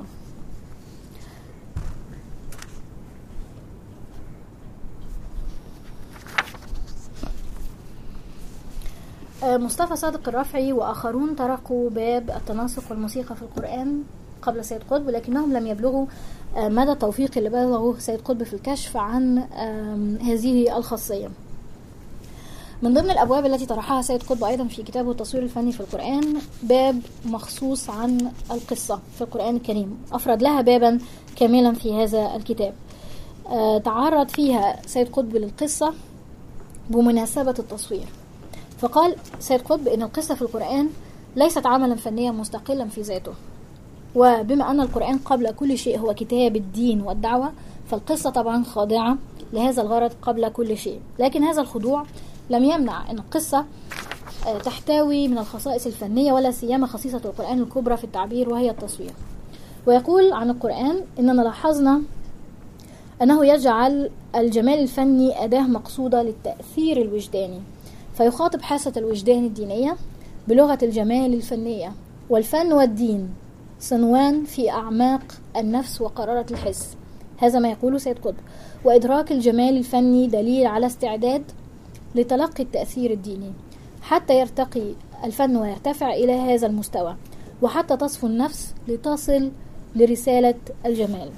مصطفى صادق الرافعي وآخرون طرقوا باب التناسق والموسيقى في القرآن قبل سيد قطب، لكنهم لم يبلغوا مدى التوفيق اللي بلغه سيد قطب في الكشف عن هذه الخاصية. من ضمن الأبواب التي طرحها سيد قطب أيضا في كتابه التصوير الفني في القرآن باب مخصوص عن القصة في القرآن الكريم، أفرد لها بابا كاملا في هذا الكتاب. تعرض فيها سيد قطب للقصة بمناسبة التصوير، فقال سيد قطب إن القصة في القرآن ليست عملا فنيا مستقلا في ذاته، وبما أن القرآن قبل كل شيء هو كتاب الدين والدعوة، فالقصة طبعا خاضعة لهذا الغرض قبل كل شيء، لكن هذا الخضوع لم يمنع أن القصة تحتوي من الخصائص الفنية ولا سيما خصيصة القرآن الكبرى في التعبير وهي التصوير. ويقول عن القرآن إننا لاحظنا أنه يجعل الجمال الفني أداة مقصودة للتأثير الوجداني، فيخاطب حاسة الوجدان الدينية بلغة الجمال الفنية، والفن والدين صنوان في أعماق النفس وقرارة الحس، هذا ما يقوله سيد قطب. وإدراك الجمال الفني دليل على استعداد لتلقي التأثير الديني حتى يرتقي الفن ويرتفع إلى هذا المستوى، وحتى تصفو النفس لتصل لرسالة الجمال.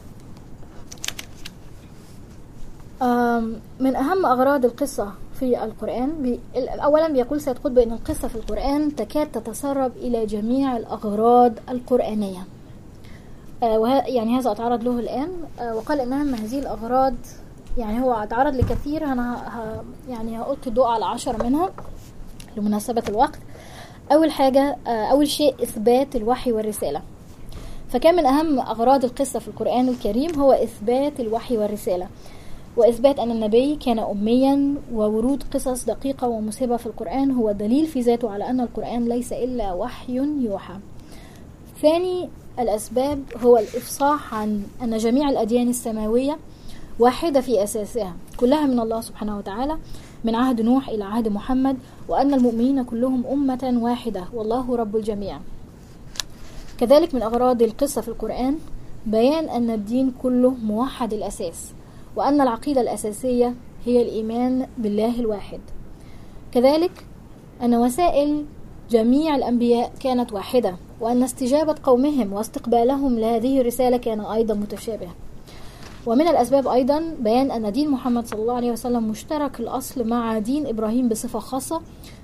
من أهم أغراض القصة في القرآن أولا بيقول سيد قطب أن القصة في القرآن تكاد تتسرب إلى جميع الأغراض القرآنية، يعني هذا أتعرض له الآن، وقال أنها من هذه الأغراض، يعني هو أتعرض لكثير، أنا يعني هألقي الضوء على 10 منها لمناسبة الوقت. أول شيء إثبات الوحي والرسالة، فكان من أهم أغراض القصة في القرآن الكريم هو إثبات الوحي والرسالة، وإثبات أن النبي كان أميا، وورود قصص دقيقة ومسهبة في القرآن هو دليل في ذاته على أن القرآن ليس إلا وحي يوحى. ثاني الأسباب هو الإفصاح عن أن جميع الأديان السماوية واحدة في أساسها، كلها من الله سبحانه وتعالى من عهد نوح إلى عهد محمد، وأن المؤمنين كلهم أمة واحدة والله رب الجميع. كذلك من أغراض القصة في القرآن بيان أن الدين كله موحد الأساس، وأن العقيدة الأساسية هي الإيمان بالله الواحد. كذلك أن وسائل جميع الأنبياء كانت واحدة، وأن استجابة قومهم واستقبالهم لهذه الرسالة كان أيضا متشابه. ومن الأسباب أيضا بيان أن دين محمد صلى الله عليه وسلم مشترك الأصل مع دين إبراهيم بصفة خاصة،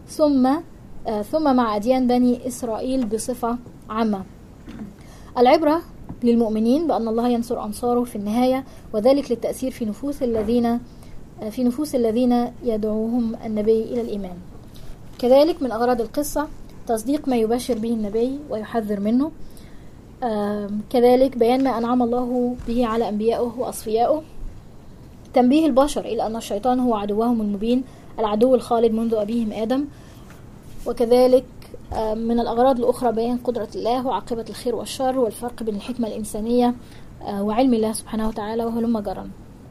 ثم مع أديان بني إسرائيل بصفة عامة. العبرة للمؤمنين بأن الله ينصر أنصاره في النهاية، وذلك للتأثير في نفوس الذين يدعوهم النبي إلى الإيمان. كذلك من أغراض القصة تصديق ما يبشر به النبي ويحذر منه. كذلك بيان ما أنعم الله به على أنبيائه وأصفيائه. تنبيه البشر إلى أن الشيطان هو عدوهم المبين، العدو الخالد منذ أبيهم آدم. وكذلك من الأغراض الأخرى بيان قدرة الله وعاقبة الخير والشر والفرق بين الحكمة الإنسانية وعلم الله سبحانه وتعالى وهلم جرا.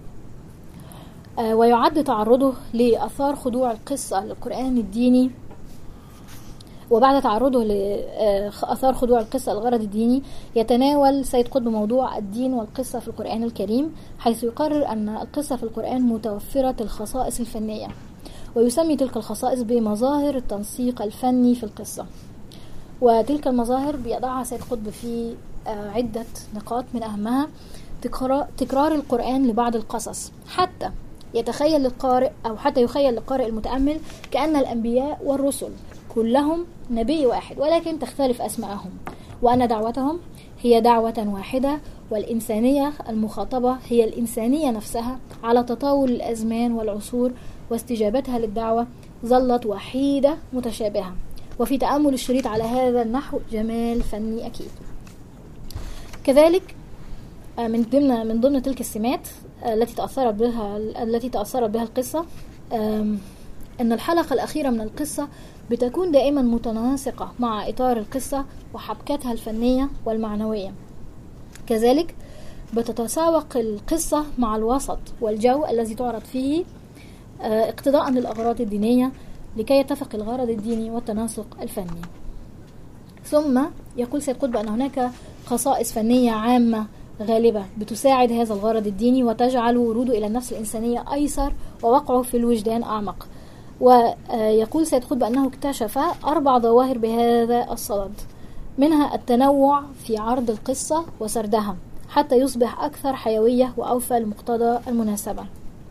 ويعد تعرضه لأثار خضوع القصة للقرآن الديني. وبعد تعرضه لأثار خضوع القصة الغرض الديني، يتناول سيد قطب موضوع الدين والقصة في القرآن الكريم، حيث يقرر أن القصة في القرآن متوفرة الخصائص الفنية، ويسمي تلك الخصائص بمظاهر التنسيق الفني في القصة. وتلك المظاهر بيضعها سيد قطب في عدة نقاط، من أهمها تكرار القرآن لبعض القصص حتى يخيل للقارئ المتأمل كأن الأنبياء والرسل كلهم نبي واحد، ولكن تختلف أسماءهم، وأن دعوتهم هي دعوة واحدة، والإنسانية المخاطبة هي الإنسانية نفسها على تطاول الأزمان والعصور، واستجابتها للدعوة ظلت وحيدة متشابهة. وفي تأمل الشريط على هذا النحو جمال فني أكيد. كذلك من ضمن تلك السمات التي تأثرت بها القصة أن الحلقة الأخيرة من القصة بتكون دائما متناسقة مع إطار القصة وحبكتها الفنية والمعنوية. كذلك بتتساوق القصة مع الوسط والجو الذي تعرض فيه اقتضاء للأغراض الدينية لكي يتفق الغرض الديني والتناسق الفني. ثم يقول سيد قطب أن هناك خصائص فنية عامة غالبة بتساعد هذا الغرض الديني وتجعل وروده إلى النفس الإنسانية أيسر ووقعه في الوجدان أعمق. ويقول سيد قطب أنه اكتشف 4 ظواهر بهذا الصدد، منها التنوع في عرض القصة وسردها حتى يصبح أكثر حيوية وأوفى لمقتضى المناسبة،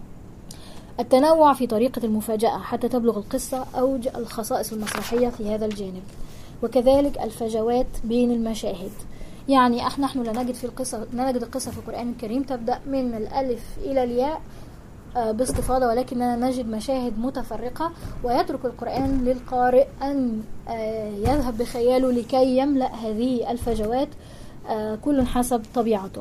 التنوع في طريقة المفاجأة حتى تبلغ القصة أوج الخصائص المسرحية في هذا الجانب، وكذلك الفجوات بين المشاهد. يعني نحن نجد القصة في القرآن الكريم تبدأ من الألف إلى الياء باستفاضة، ولكننا نجد مشاهد متفرقة، ويترك القرآن للقارئ أن يذهب بخياله لكي يملأ هذه الفجوات كل حسب طبيعته.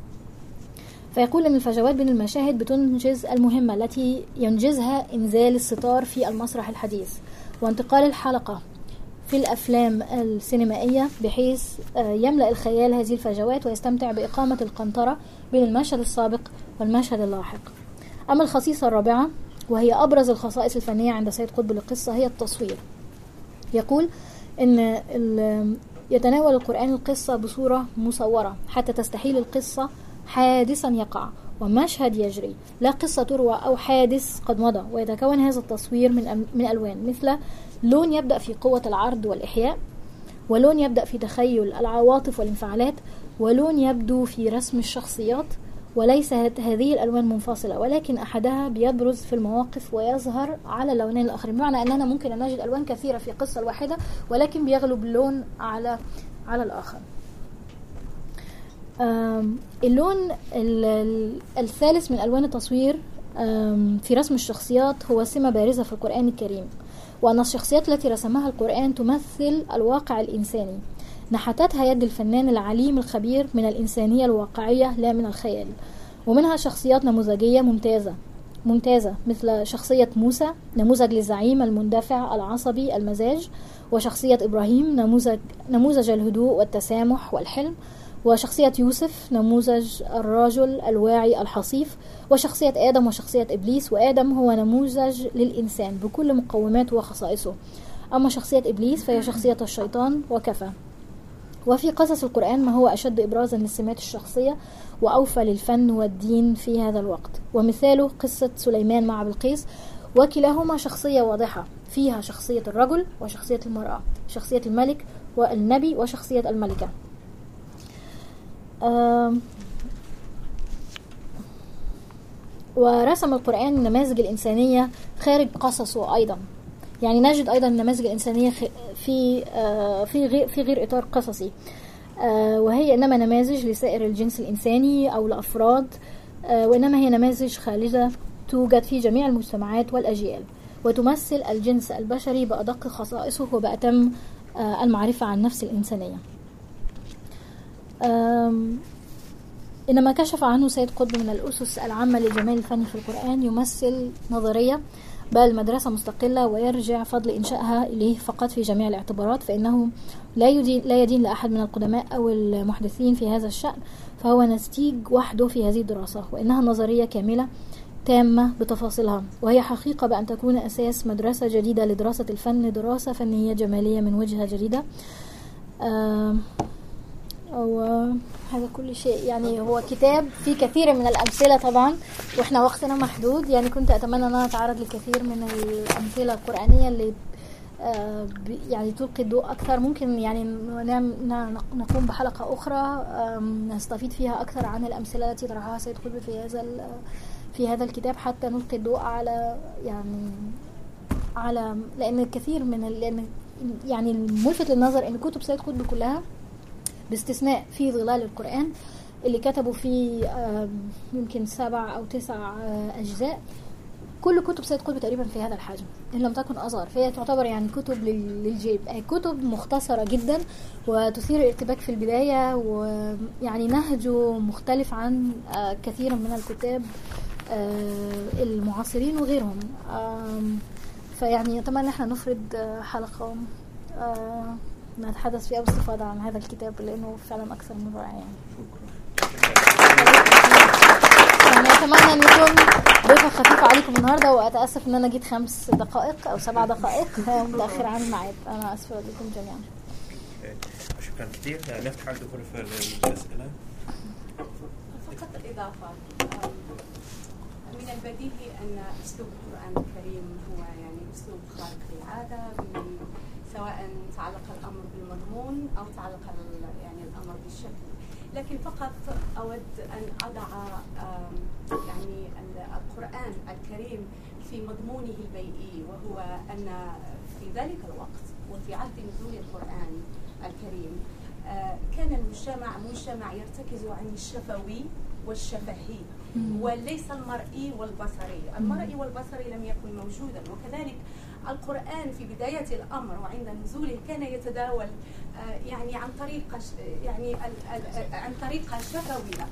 فيقول أن الفجوات بين المشاهد بتنجز المهمة التي ينجزها إنزال الستار في المسرح الحديث وانتقال الحلقة في الأفلام السينمائية، بحيث يملأ الخيال هذه الفجوات ويستمتع بإقامة القنطرة بين المشهد السابق والمشهد اللاحق. أما الخصيصة الرابعة وهي أبرز الخصائص الفنية عند سيد قطب للقصة هي التصوير. يقول أن يتناول القرآن القصة بصورة مصورة حتى تستحيل القصة حادثا يقع ومشهد يجري، لا قصة تروى أو حادث قد مضى. ويتكون هذا التصوير من ألوان، مثل لون يبدأ في قوة العرض والإحياء، ولون يبدأ في تخيل العواطف والانفعالات، ولون يبدو في رسم الشخصيات. وليس هذه الألوان منفصلة، ولكن أحدها بيبرز في المواقف ويظهر على اللونين الآخرين، بمعنى أننا ممكن أن نجد ألوان كثيرة في قصة الواحدة ولكن بيغلب اللون على الآخر. اللون الثالث من ألوان التصوير في رسم الشخصيات هو سمة بارزة في القرآن الكريم، وأن الشخصيات التي رسمها القرآن تمثل الواقع الإنساني، نحتتها يد الفنان العليم الخبير من الإنسانية الواقعية لا من الخيال. ومنها شخصيات نموذجية ممتازة مثل شخصية موسى نموذج للزعيم المندفع العصبي المزاج، وشخصية إبراهيم نموذج الهدوء والتسامح والحلم، وشخصية يوسف نموذج الرجل الواعي الحصيف، وشخصية آدم وشخصية إبليس، وآدم هو نموذج للإنسان بكل مقوماته وخصائصه، أما شخصية إبليس فهي شخصية الشيطان وكفى. وفي قصص القرآن ما هو أشد إبرازا للسمات الشخصية وأوفى للفن والدين في هذا الوقت، ومثاله قصة سليمان مع بلقيس، وكلاهما شخصية واضحة فيها شخصية الرجل وشخصية المرأة، شخصية الملك والنبي وشخصية الملكة. ورسم القرآن النماذج الإنسانية خارج قصصه أيضا، يعني نجد أيضا النماذج الإنسانية في غير إطار قصصي، وهي إنما نماذج لسائر الجنس الإنساني أو لأفراد، وإنما هي نماذج خالدة توجد في جميع المجتمعات والأجيال. وتمثل الجنس البشري بأدق خصائصه وبأتم المعرفة عن نفس الإنسانية. إنما كشف عنه سيد قطب من الأسس العامة للجمال الفني في القرآن يمثل نظرية بل مدرسة مستقلة ويرجع فضل إنشائها إليه فقط في جميع الاعتبارات، فإنه لا يدين لأحد من القدماء أو المحدثين في هذا الشأن، فهو نسيج وحده في هذه الدراسة، وإنها نظرية كاملة تامة بتفاصيلها، وهي حقيقة بأن تكون أساس مدرسة جديدة لدراسة الفن، دراسة فنية جمالية من وجهة جديدة. أو هذا كل شيء. يعني هو كتاب فيه كثير من الأمثلة طبعا، وإحنا وقتنا محدود، يعني كنت أتمنى أن أنا أتعرض لكثير من الأمثلة القرآنية اللي يعني تلقي الضوء أكثر. ممكن يعني نقوم بحلقة أخرى نستفيد فيها أكثر عن الأمثلة التي طرحها سيد قطب في هذا الكتاب، حتى نلقي الضوء على لأن الكثير من لأن يعني الملفت للنظر أن كتب سيد قطب كلها باستثناء في ظلال القرآن اللي كتبوا فيه يمكن 7 أو 9 أجزاء، كل كتب سيد قطب تقريبا في هذا الحجم إن لم تكن أصغر، فهي تعتبر يعني كتب للجيب، أي كتب مختصرة جدا وتثير الارتباك في البداية، ويعني نهجه مختلف عن كثير من الكتاب المعاصرين وغيرهم. فيعني أتمنى احنا نفرد حلقة نتحدث فيها باستفاضة عن هذا الكتاب لأنه فعلا أكثر من رائع. يعني أتمنى أن يكون ضيفة خفيفة عليكم النهاردة، وأتأسف أن أنا جيت 5 دقائق أو 7 دقائق متأخر عن الميعاد، أنا أسفة لكم جميعا. شكرا كثير. نفتح عند غرفة للأسئلة. فقط الإضافة، من البديهي أن أسلوب القرآن الكريم هو يعني أسلوب خارق للعادة، سواء تعلق الأمر بالمضمون أو تعلق يعني الأمر بالشكل، لكن فقط أود أن أضع يعني القرآن الكريم في مضمونه البيئي، وهو أن في ذلك الوقت وفي عهد نزول القرآن الكريم كان المجتمع يرتكز عن الشفوي والشفهي وليس المرئي والبصري. المرئي والبصري لم يكن موجودا، وكذلك القرآن في بداية الأمر وعند نزوله كان يتداول يعني عن طريقة شفوية.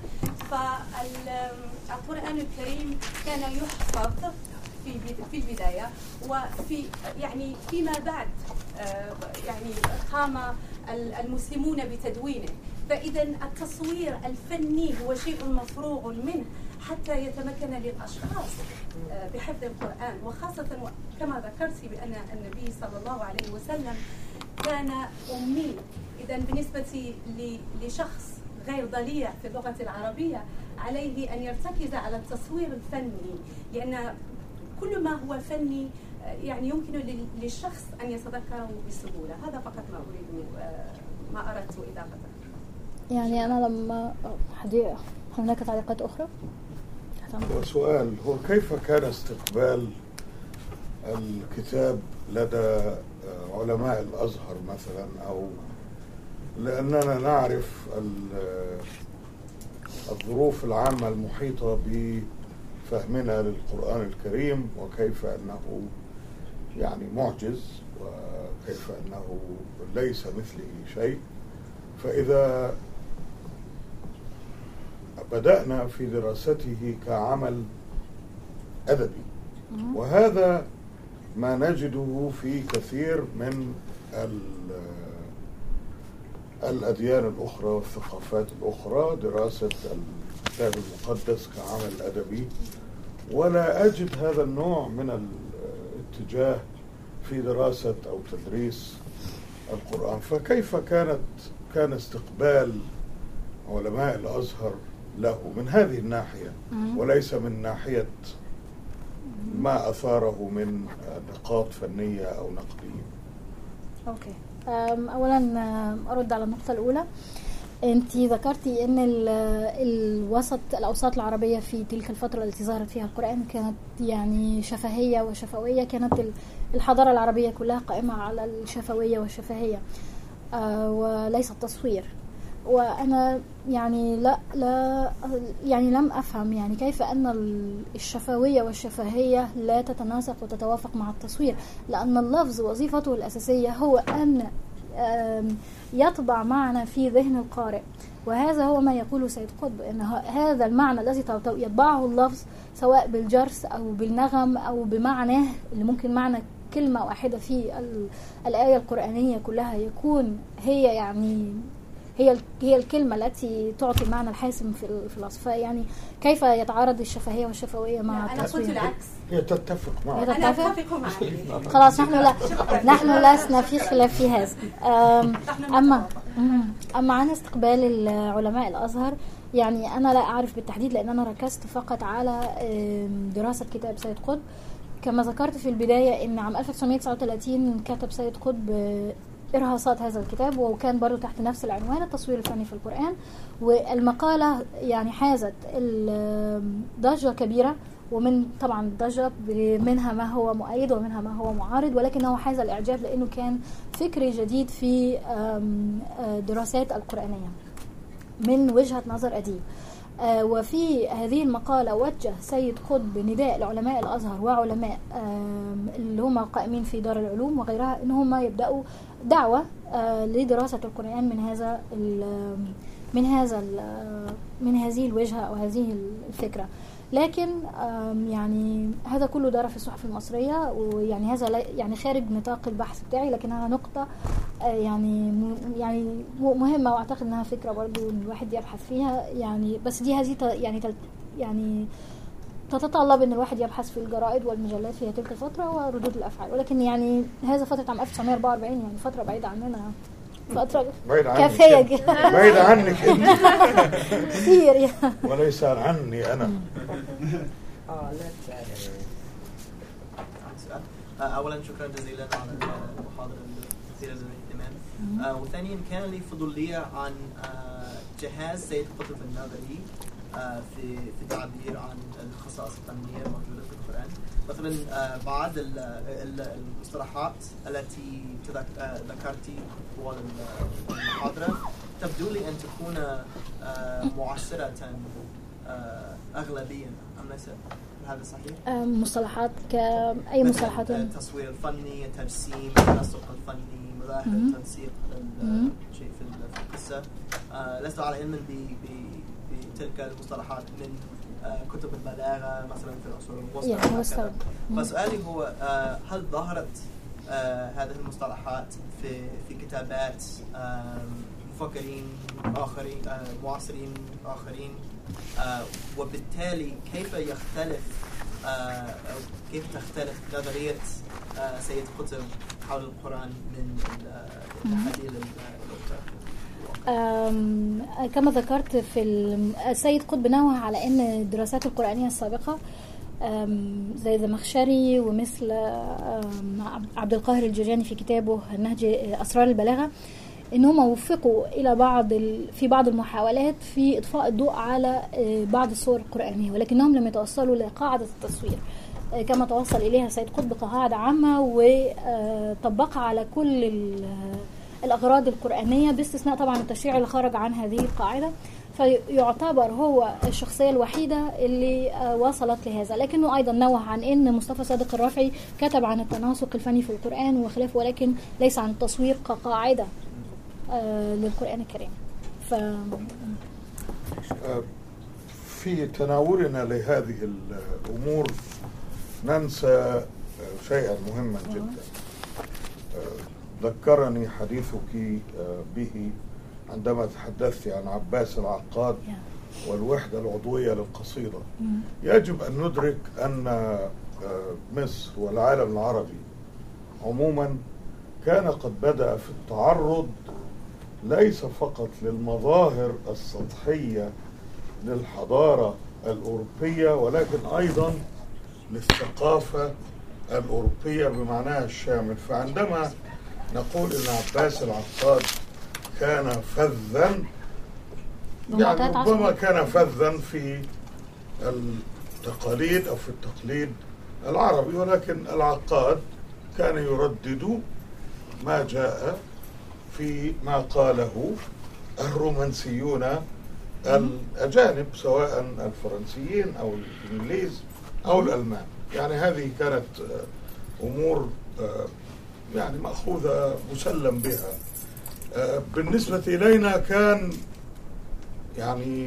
فالقرآن الكريم كان يحفظ في البداية، وفي يعني فيما بعد يعني قام المسلمون بتدوينه. فإذا التصوير الفني هو شيء مفروغ منه حتى يتمكن للأشخاص بحفظ القرآن، وخاصة كما ذكرت بأن النبي صلى الله عليه وسلم كان أمي. إذا بالنسبة لشخص غير ضليع في اللغة العربية عليه أن يرتكز على التصوير الفني، لأن كل ما هو فني يعني يمكن للشخص أن يتذكره بسهولة. هذا فقط ما أريد ما أردت إضافة. يعني أنا لما هناك تعليقات أخرى؟ سؤال، هو كيف كان استقبال الكتاب لدى علماء الأزهر مثلا، أو لأننا نعرف الظروف العامة المحيطة بفهمنا للقرآن الكريم، وكيف أنه يعني معجز، وكيف أنه ليس مثله شيء. فإذا بدأنا في دراسته كعمل أدبي، وهذا ما نجده في كثير من الأديان الأخرى والثقافات الأخرى، دراسة الكتاب المقدس كعمل أدبي، ولا أجد هذا النوع من الاتجاه في دراسة أو تدريس القرآن. فكيف كان استقبال علماء الأزهر له من هذه الناحية، وليس من ناحية ما أثاره من نقاط فنية أو نقدية؟ أوكي. أولا أرد على النقطة الأولى. أنت ذكرتي أن الأوساط العربية في تلك الفترة التي ظهرت فيها القرآن كانت يعني شفهية وشفوية، كانت الحضارة العربية كلها قائمة على الشفوية والشفهية وليس التصوير. وأنا يعني يعني لم أفهم يعني كيف أن الشفوية والشفهية لا تتناسق وتتوافق مع التصوير، لأن اللفظ وظيفته الأساسية هو أن يطبع معنى في ذهن القارئ، وهذا هو ما يقوله سيد قطب، أن هذا المعنى الذي يطبعه اللفظ سواء بالجرس أو بالنغم أو بمعناه اللي ممكن معنى كلمة واحدة في الآية القرآنية كلها يكون هي يعني هي الكلمة التي تعطي المعنى الحاسم في الوصف. يعني كيف يتعارض الشفهية والشفوية مع التصوير؟ أنا قلت العكس. هي تتفق معك. أنا أتفق معك. خلاص نحن لسنا في خلاف في هذا. أما عن استقبال العلماء الأزهر، يعني أنا لا أعرف بالتحديد، لأن أنا ركزت فقط على دراسة كتاب سيد قطب. كما ذكرت في البداية أن عام 1939 كتب سيد قطب إرهاصات هذا الكتاب، وكان برضو تحت نفس العنوان التصوير الفني في القرآن، والمقالة يعني حازت ضجة كبيرة، ومن طبعا ضجة منها ما هو مؤيد ومنها ما هو معارض، ولكنه حاز الإعجاب لأنه كان فكر جديد في دراسات القرآنية من وجهة نظر أديب. وفي هذه المقالة وجه سيد قطب نداء لعلماء الأزهر وعلماء اللي هم قائمين في دار العلوم وغيرها إن هم يبدأوا دعوة لدراسة القرآن من هذه الوجهة أو هذه الفكرة. لكن يعني هذا كله دار في الصحف المصرية، ويعني هذا يعني خارج نطاق البحث بتاعي، لكنها نقطة يعني مهمة، واعتقد انها فكرة برضو الواحد يبحث فيها. يعني بس دي هذه يعني تتطلب ان الواحد يبحث في الجرائد والمجلات في تلك الفترة وردود الافعال، ولكن يعني هذا فترة عام 1944، يعني فترة بعيدة عننا، فترة كافية بعيدة عنك كثير يعني، وليس عني أنا. أولا شكرا جزيلا على المحاضرة الكثيرة للاهتمام. وثانيا كان لي فضولية عن جهاز سيد قطب النظري في التعبير عن الخصائص الفنية الموجودة في القرآن. مثلا بعض المصطلحات التي ذكرتي طوال المحاضرة تبدو لي أن تكون معاصرة أغلبيا، أم ليس هذا صحيح؟ مصطلحات كأي مصطلحات؟ التصوير الفني، الترسيم، التنسق الفني، مظاهر التنسيق، شيء في القصة. لست على علم بتلك المصطلحات من كتب البلاغة مثلا في العصور الوسطى. فسؤالي هو هل ظهرت هذه المصطلحات في كتابات مفكرين آخرين معاصرين آخرين، وبالتالي كيف يختلف أو كيف تختلف نظرية سيد قطب حول القرآن من الناحية الأخرى؟ كما ذكرت في السيد قطب نوه على أن الدراسات القرآنية السابقة زي الزمخشري ومثل عبد القاهر الجرجاني في كتابه النهج أسرار البلاغة، إنهم وفقوا إلى في بعض المحاولات في إضفاء الضوء على بعض الصور القرآنية، ولكنهم لم يتوصلوا لقاعدة التصوير كما توصل إليها سيد قطب كقاعدة عامة وطبقها على كل الأغراض القرآنية، باستثناء طبعا التشريع اللي خرج عن هذه القاعدة، فيعتبر هو الشخصية الوحيدة اللي وصلت لهذا. لكنه أيضا نوه عن أن مصطفى صادق الرافعي كتب عن التناسق الفني في القرآن وخلافه، ولكن ليس عن التصوير كقاعدة للقرآن الكريم. في تناولنا لهذه الأمور ننسى شيئا مهما جدا ذكرني حديثك به عندما تحدثت عن عباس العقاد والوحدة العضوية للقصيدة. يجب أن ندرك أن مصر والعالم العربي عموما كان قد بدأ في التعرض ليس فقط للمظاهر السطحية للحضارة الأوروبية، ولكن أيضا للثقافة الأوروبية بمعناها الشامل. فعندما نقول إن عباس العقاد كان فذا، يعني ربما كان فذا في التقاليد أو في التقليد العربي، ولكن العقاد كان يردد ما جاء في ما قاله الرومانسيون الأجانب سواء الفرنسيين أو الإنجليز أو الألمان. يعني هذه كانت أمور يعني مأخوذة مسلم بها. بالنسبة إلينا كان يعني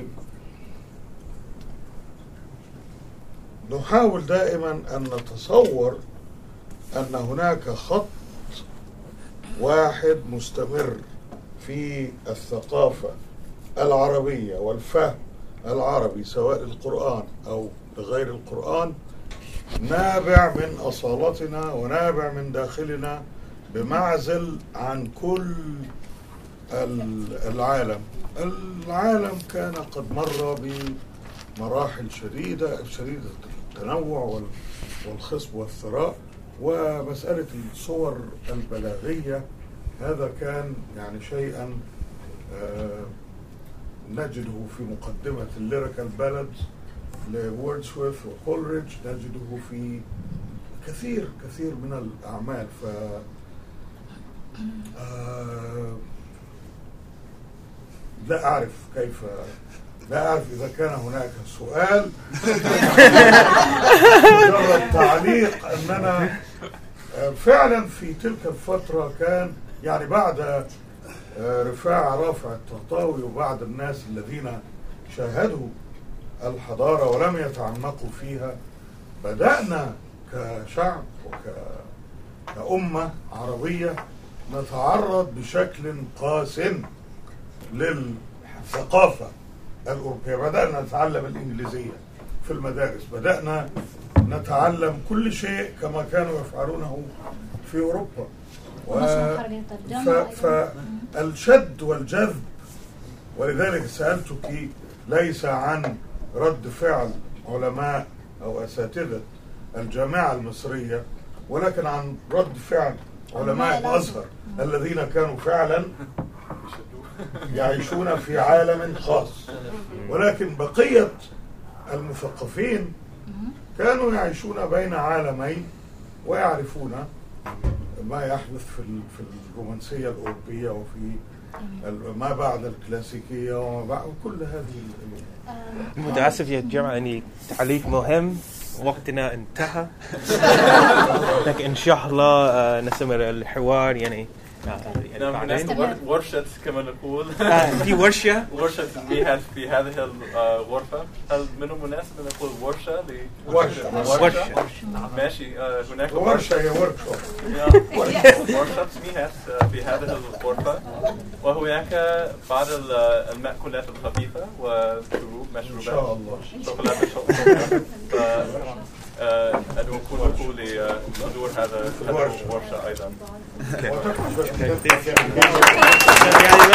نحاول دائما أن نتصور أن هناك خط واحد مستمر في الثقافة العربية والفهم العربي سواء للقرآن أو لغير القرآن، نابع من أصالتنا ونابع من داخلنا بمعزل عن كل العالم. العالم كان قد مر بمراحل شديدة التنوع والخصب والثراء، ومسألة الصور البلاغية هذا كان يعني شيئا نجده في مقدمة الليريكال بالادز لوردسورث وكولريدج، نجده في كثير من الأعمال. لا أعرف إذا كان هناك سؤال مجرد تعليق أننا فعلا في تلك الفترة كان يعني بعد رفاع رافع الطهطاوي وبعد الناس الذين شاهدوا الحضارة ولم يتعمقوا فيها، بدأنا كشعب وكأمة عربية نتعرض بشكل قاس للثقافة الأوروبية. بدأنا نتعلم الإنجليزية في المدارس، بدأنا نتعلم كل شيء كما كانوا يفعلونه في أوروبا. فالشد والجذب، ولذلك سألتك ليس عن رد فعل علماء أو أساتذة الجامعة المصرية، ولكن عن رد فعل علماء الأزهر الذين كانوا فعلا يعيشون في عالم خاص، ولكن بقية المثقفين كانوا يعيشون بين عالمين ويعرفون ما يحدث في الرومانسية الأوروبية وفي ما بعد الكلاسيكية وما بعد كل هذه الأمور. متأسف يا جماعة يعني تعليق مهم، وقتنا انتهى. لكن إن شاء الله نستمر الحوار يعني ورشة كما نقول. في ورشة بها في هذه الغرفة. هل من المناسب أن نقول ورشة ورشة ماشي. هناك ورشة هي ورشة ميهات في هذه الغرفة، وهناك بعض المأكولات الخفيفة ومشروبات إن شاء الله أدعوكم لحضور هذا الورشة أيضا.